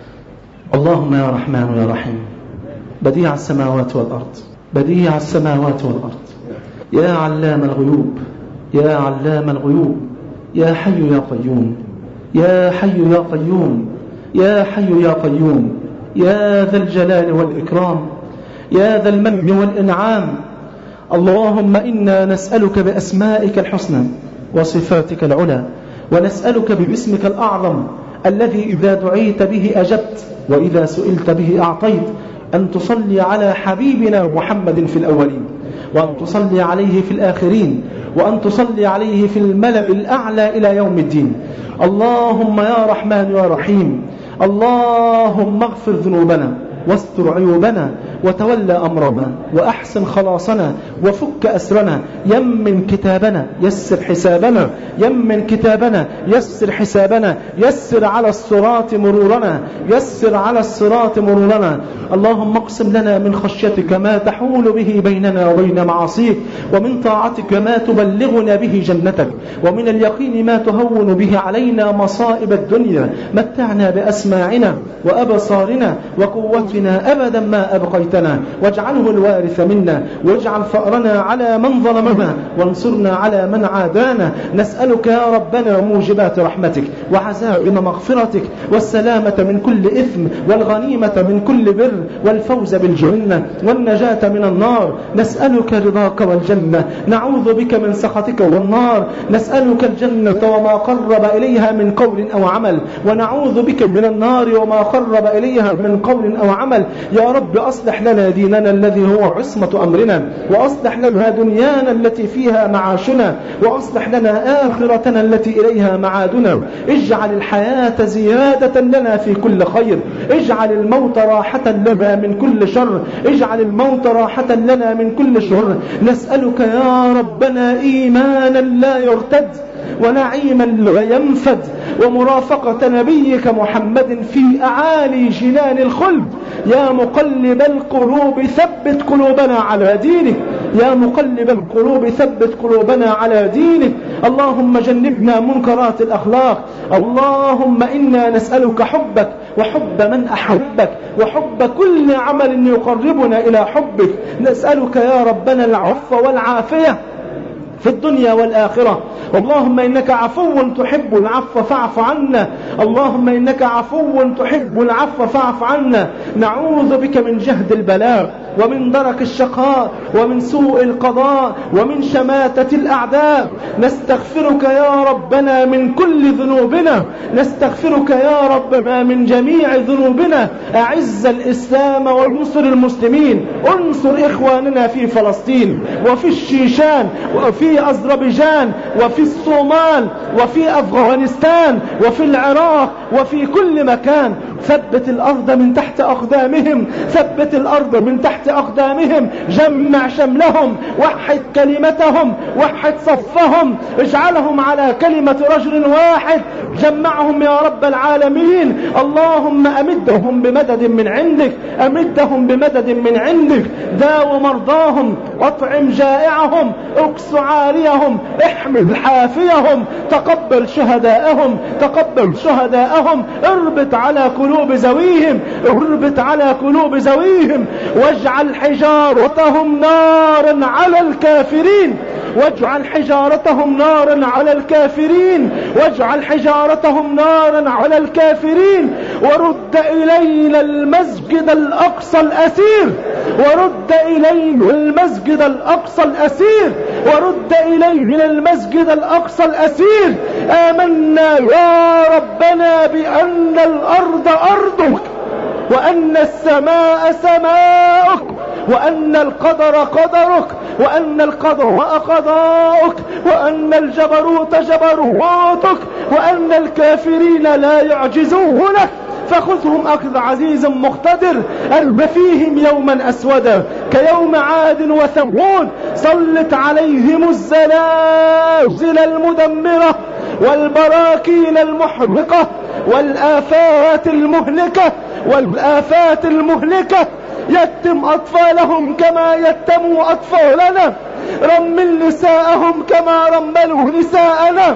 اللهم يا رحمن يا رحيم، بديع السماوات والأرض، بديع السماوات والأرض، يا علام الغيوب، يا علام الغيوب، يا حي يا قيوم، يا حي يا قيوم، يا حي يا قيوم، يا ذا الجلال والإكرام، يا ذا المن والإنعام. اللهم إنا نسألك بأسمائك الحسنى وصفاتك العلى، ونسألك باسمك الأعظم الذي إذا دعيت به أجبت وإذا سئلت به أعطيت، أن تصلي على حبيبنا محمد في الأولين، وأن تصلي عليه في الآخرين، وأن تصلي عليه في الملأ الأعلى إلى يوم الدين. اللهم يا رحمن يا رحيم، اللهم اغفر ذنوبنا واستر عيوبنا وتولى أمرنا وأحسن خلاصنا وفك أسرنا. يمن كتابنا يسر حسابنا، يمن كتابنا يسر حسابنا، يسر على الصراط مرورنا، يسر على الصراط مرورنا. اللهم اقسم لنا من خشيتك ما تحول به بيننا وبين معاصيك، ومن طاعتك ما تبلغنا به جنتك، ومن اليقين ما تهون به علينا مصائب الدنيا. متعنا بأسماعنا وأبصارنا وقوتنا أبدا ما أبقيتنا، واجعله الوارث منا، واجعل فأرنا على من ظلمنا، وانصرنا على من عادانا. نسألك يا ربنا موجبات رحمتك وعزائم مغفرتك، والسلامة من كل إثم، والغنيمة من كل بر، والفوز بالجنة، والنجاة من النار. نسألك رضاك والجنة، نعوذ بك من سخطك والنار. نسألك الجنة وما قرب إليها من قول أو عمل، ونعوذ بك من النار وما قرب إليها من قول أو عمل. يا رب أصلح لنا ديننا الذي هو عصمة أمرنا، وأصلح لنا دنيانا التي فيها معاشنا، وأصلح لنا آخرتنا التي إليها معادنا. اجعل الحياة زيادة لنا في كل خير، اجعل الموت راحة لنا من كل شر، اجعل الموت راحة لنا من كل شر. نسألك يا ربنا إيمانا لا يرتد، ونعيما لا ينفد، ومرافقة نبيك محمد في أعالي جنان الخلد. يا مقلب القلوب ثبت قلوبنا على دينك، يا مقلب القلوب ثبت قلوبنا على دينك. اللهم جنبنا منكرات الأخلاق. اللهم إنا نسألك حبك وحب من أحبك، وحب كل عمل يقربنا إلى حبك. نسألك يا ربنا العفو والعافية في الدنيا والآخرة. اللهم إنك عفو تحب العفو فاعف عنا، اللهم إنك عفو تحب العفو فاعف عنا. نعوذ بك من جهد البلاء، ومن درك الشقاء، ومن سوء القضاء، ومن شماتة الأعداء. نستغفرك يا ربنا من كل ذنوبنا، نستغفرك يا ربنا من جميع ذنوبنا. أعز الإسلام وانصر المسلمين، انصر إخواننا في فلسطين وفي الشيشان وفي أذربيجان وفي الصومال وفي أفغانستان وفي العراق وفي كل مكان. ثبت الأرض من تحت أقدامهم، ثبت الأرض من تحت تحت أقدامهم، جمع شملهم، وحد كلمتهم، وحد صفهم، اجعلهم على كلمة رجل واحد، جمعهم يا رب العالمين. اللهم أمدهم بمدد من عندك، أمدهم بمدد من عندك، داو مرضاهم، أطعم جائعهم، اكس عاريهم، احمل حافيهم، تقبل شهداءهم، تقبل شهداءهم، اربط على قلوب ذويهم، اربط على قلوب ذويهم، واجعل حجارتهم نارا على الكافرين، واجعل حجارتهم نارا على الكافرين، واجعل حجارتهم نارا على الكافرين. ورد إلينا المسجد الأقصى الأسير، ورد إلينا المسجد الأقصى الأسير، ورد إلينا المسجد الأقصى الأسير. آمنا يا ربنا بأن الأرض أرضك، وأن السماء سماؤك، وأن القدر قدرك، وأن القضاء قضاؤك، وأن الجبروت جبروتك، وأن الكافرين لا يعجزونك، فخذهم أخذ عزيز مقتدر. ألب فيهم يوما أسودا كيوم عاد وثمود، سلط عليهم الزلازل المدمرة والبراكين المحرقة والآفات المهلكة، والآفات المهلكة. يتم أطفالهم كما يتموا أطفالنا، رمل نساءهم كما رملوا نساءنا.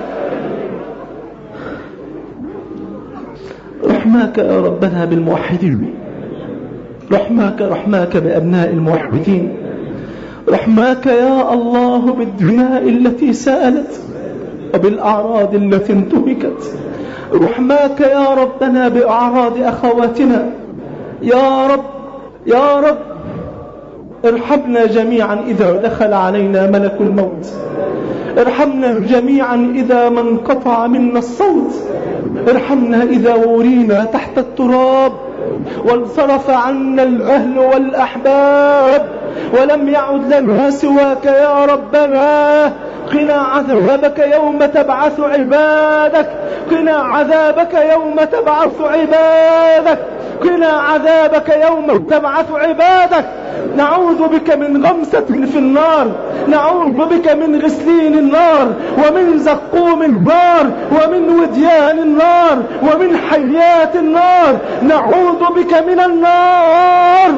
رحماك يا ربنا بالموحدين، رحماك رحماك بأبناء الموحدين، رحماك يا الله بالدماء التي سالت وبالأعراض التي انتهكت، رحماك يا ربنا بأعراض أخواتنا. يا رب يا رب ارحمنا جميعا إذا دخل علينا ملك الموت، ارحمنا جميعا إذا ما انقطع منا الصوت، ارحمنا إذا ورينا تحت التراب وانصرف عنا الأهل والأحباب ولم يعد لنا سواك يا ربنا. قنا عذابك يوم تبعث عبادك، قنا عذابك يوم تبعث عبادك، قنا عذابك يوم تبعث عبادك. نعوذ بك من غمسة في النار، نعوذ بك من غسلين النار، ومن زقوم النار، ومن وديان النار، ومن حيات النار، نعوذ بك من النار.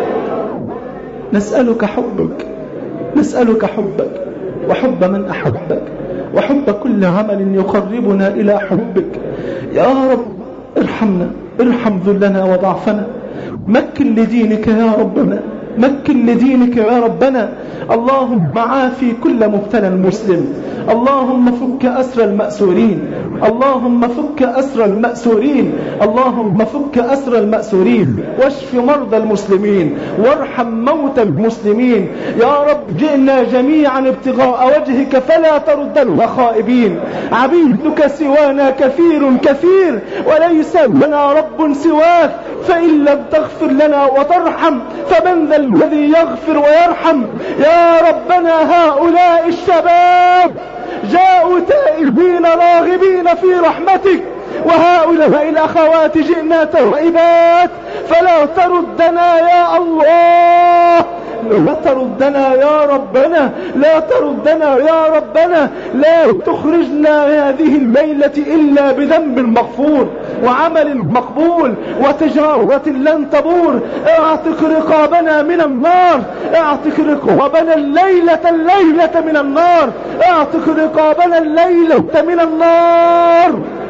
نسألك حبك، نسألك حبك وحب من أحبك، وحب كل عمل يقربنا إلى حبك. يا رب ارحمنا، ارحم ذلنا وضعفنا، مكن لدينك يا ربنا، مكن لدينك يا ربنا. اللهم عافي كل مبتلى مسلم، اللهم فك أسر المأسورين، اللهم فك أسر المأسورين، اللهم فك أسر المأسورين، واشف مرضى المسلمين، وارحم موتى المسلمين. يا رب جئنا جميعا ابتغاء وجهك فلا تردنا خائبين. عبيدك سوانا كثير كثير، وليس لنا رب سواك، فإن لم تغفر لنا وترحم فمن ذا الذي يغفر ويرحم. يا ربنا هؤلاء الشباب جاءوا تائبين راغبين في رحمتك، وهؤلاء الأخوات جئنا تائبات، فلا تردنا يا الله، لا تردنا يا ربنا، لا تردنا يا ربنا. لا تخرجنا هذه الليلة إلا بذنب مغفور وعمل مقبول وتجارة لن تبور. اعتق رقابنا من النار، اعتق رقابنا الليلة الليلة من النار، اعتق رقابنا الليلة من النار.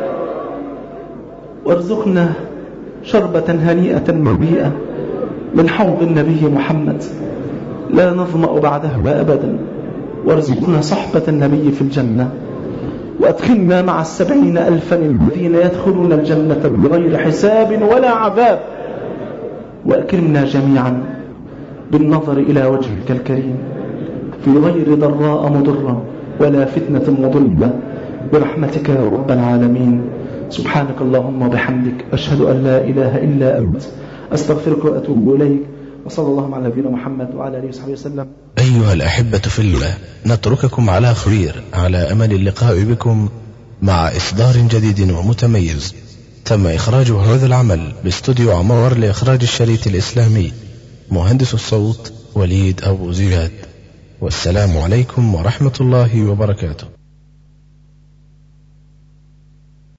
وارزقنا شربة هنيئة مريئة من حوض النبي محمد لا نظمأ بعدها أبدا. وارزقنا صحبة النبي في الجنة، وأدخلنا مع السبعين ألفا الذين يدخلون الجنة بغير حساب ولا عذاب. وأكرمنا جميعا بالنظر إلى وجهك الكريم في غير ضراء مضرة ولا فتنة مضلة، برحمتك يا رب العالمين. سبحانك اللهم وبحمدك، أشهد أن لا إله إلا أنت، أستغفرك وأتوب إليك. وصلى الله على نبينا محمد وعلى آله وصحبه وسلم. أيها الأحبة في الله، نترككم على خير، على أمل اللقاء بكم مع إصدار جديد ومتميز. تم إخراج هذا العمل باستوديو عمار لإخراج الشريط الإسلامي. مهندس الصوت وليد أبو زياد. والسلام عليكم ورحمة الله وبركاته.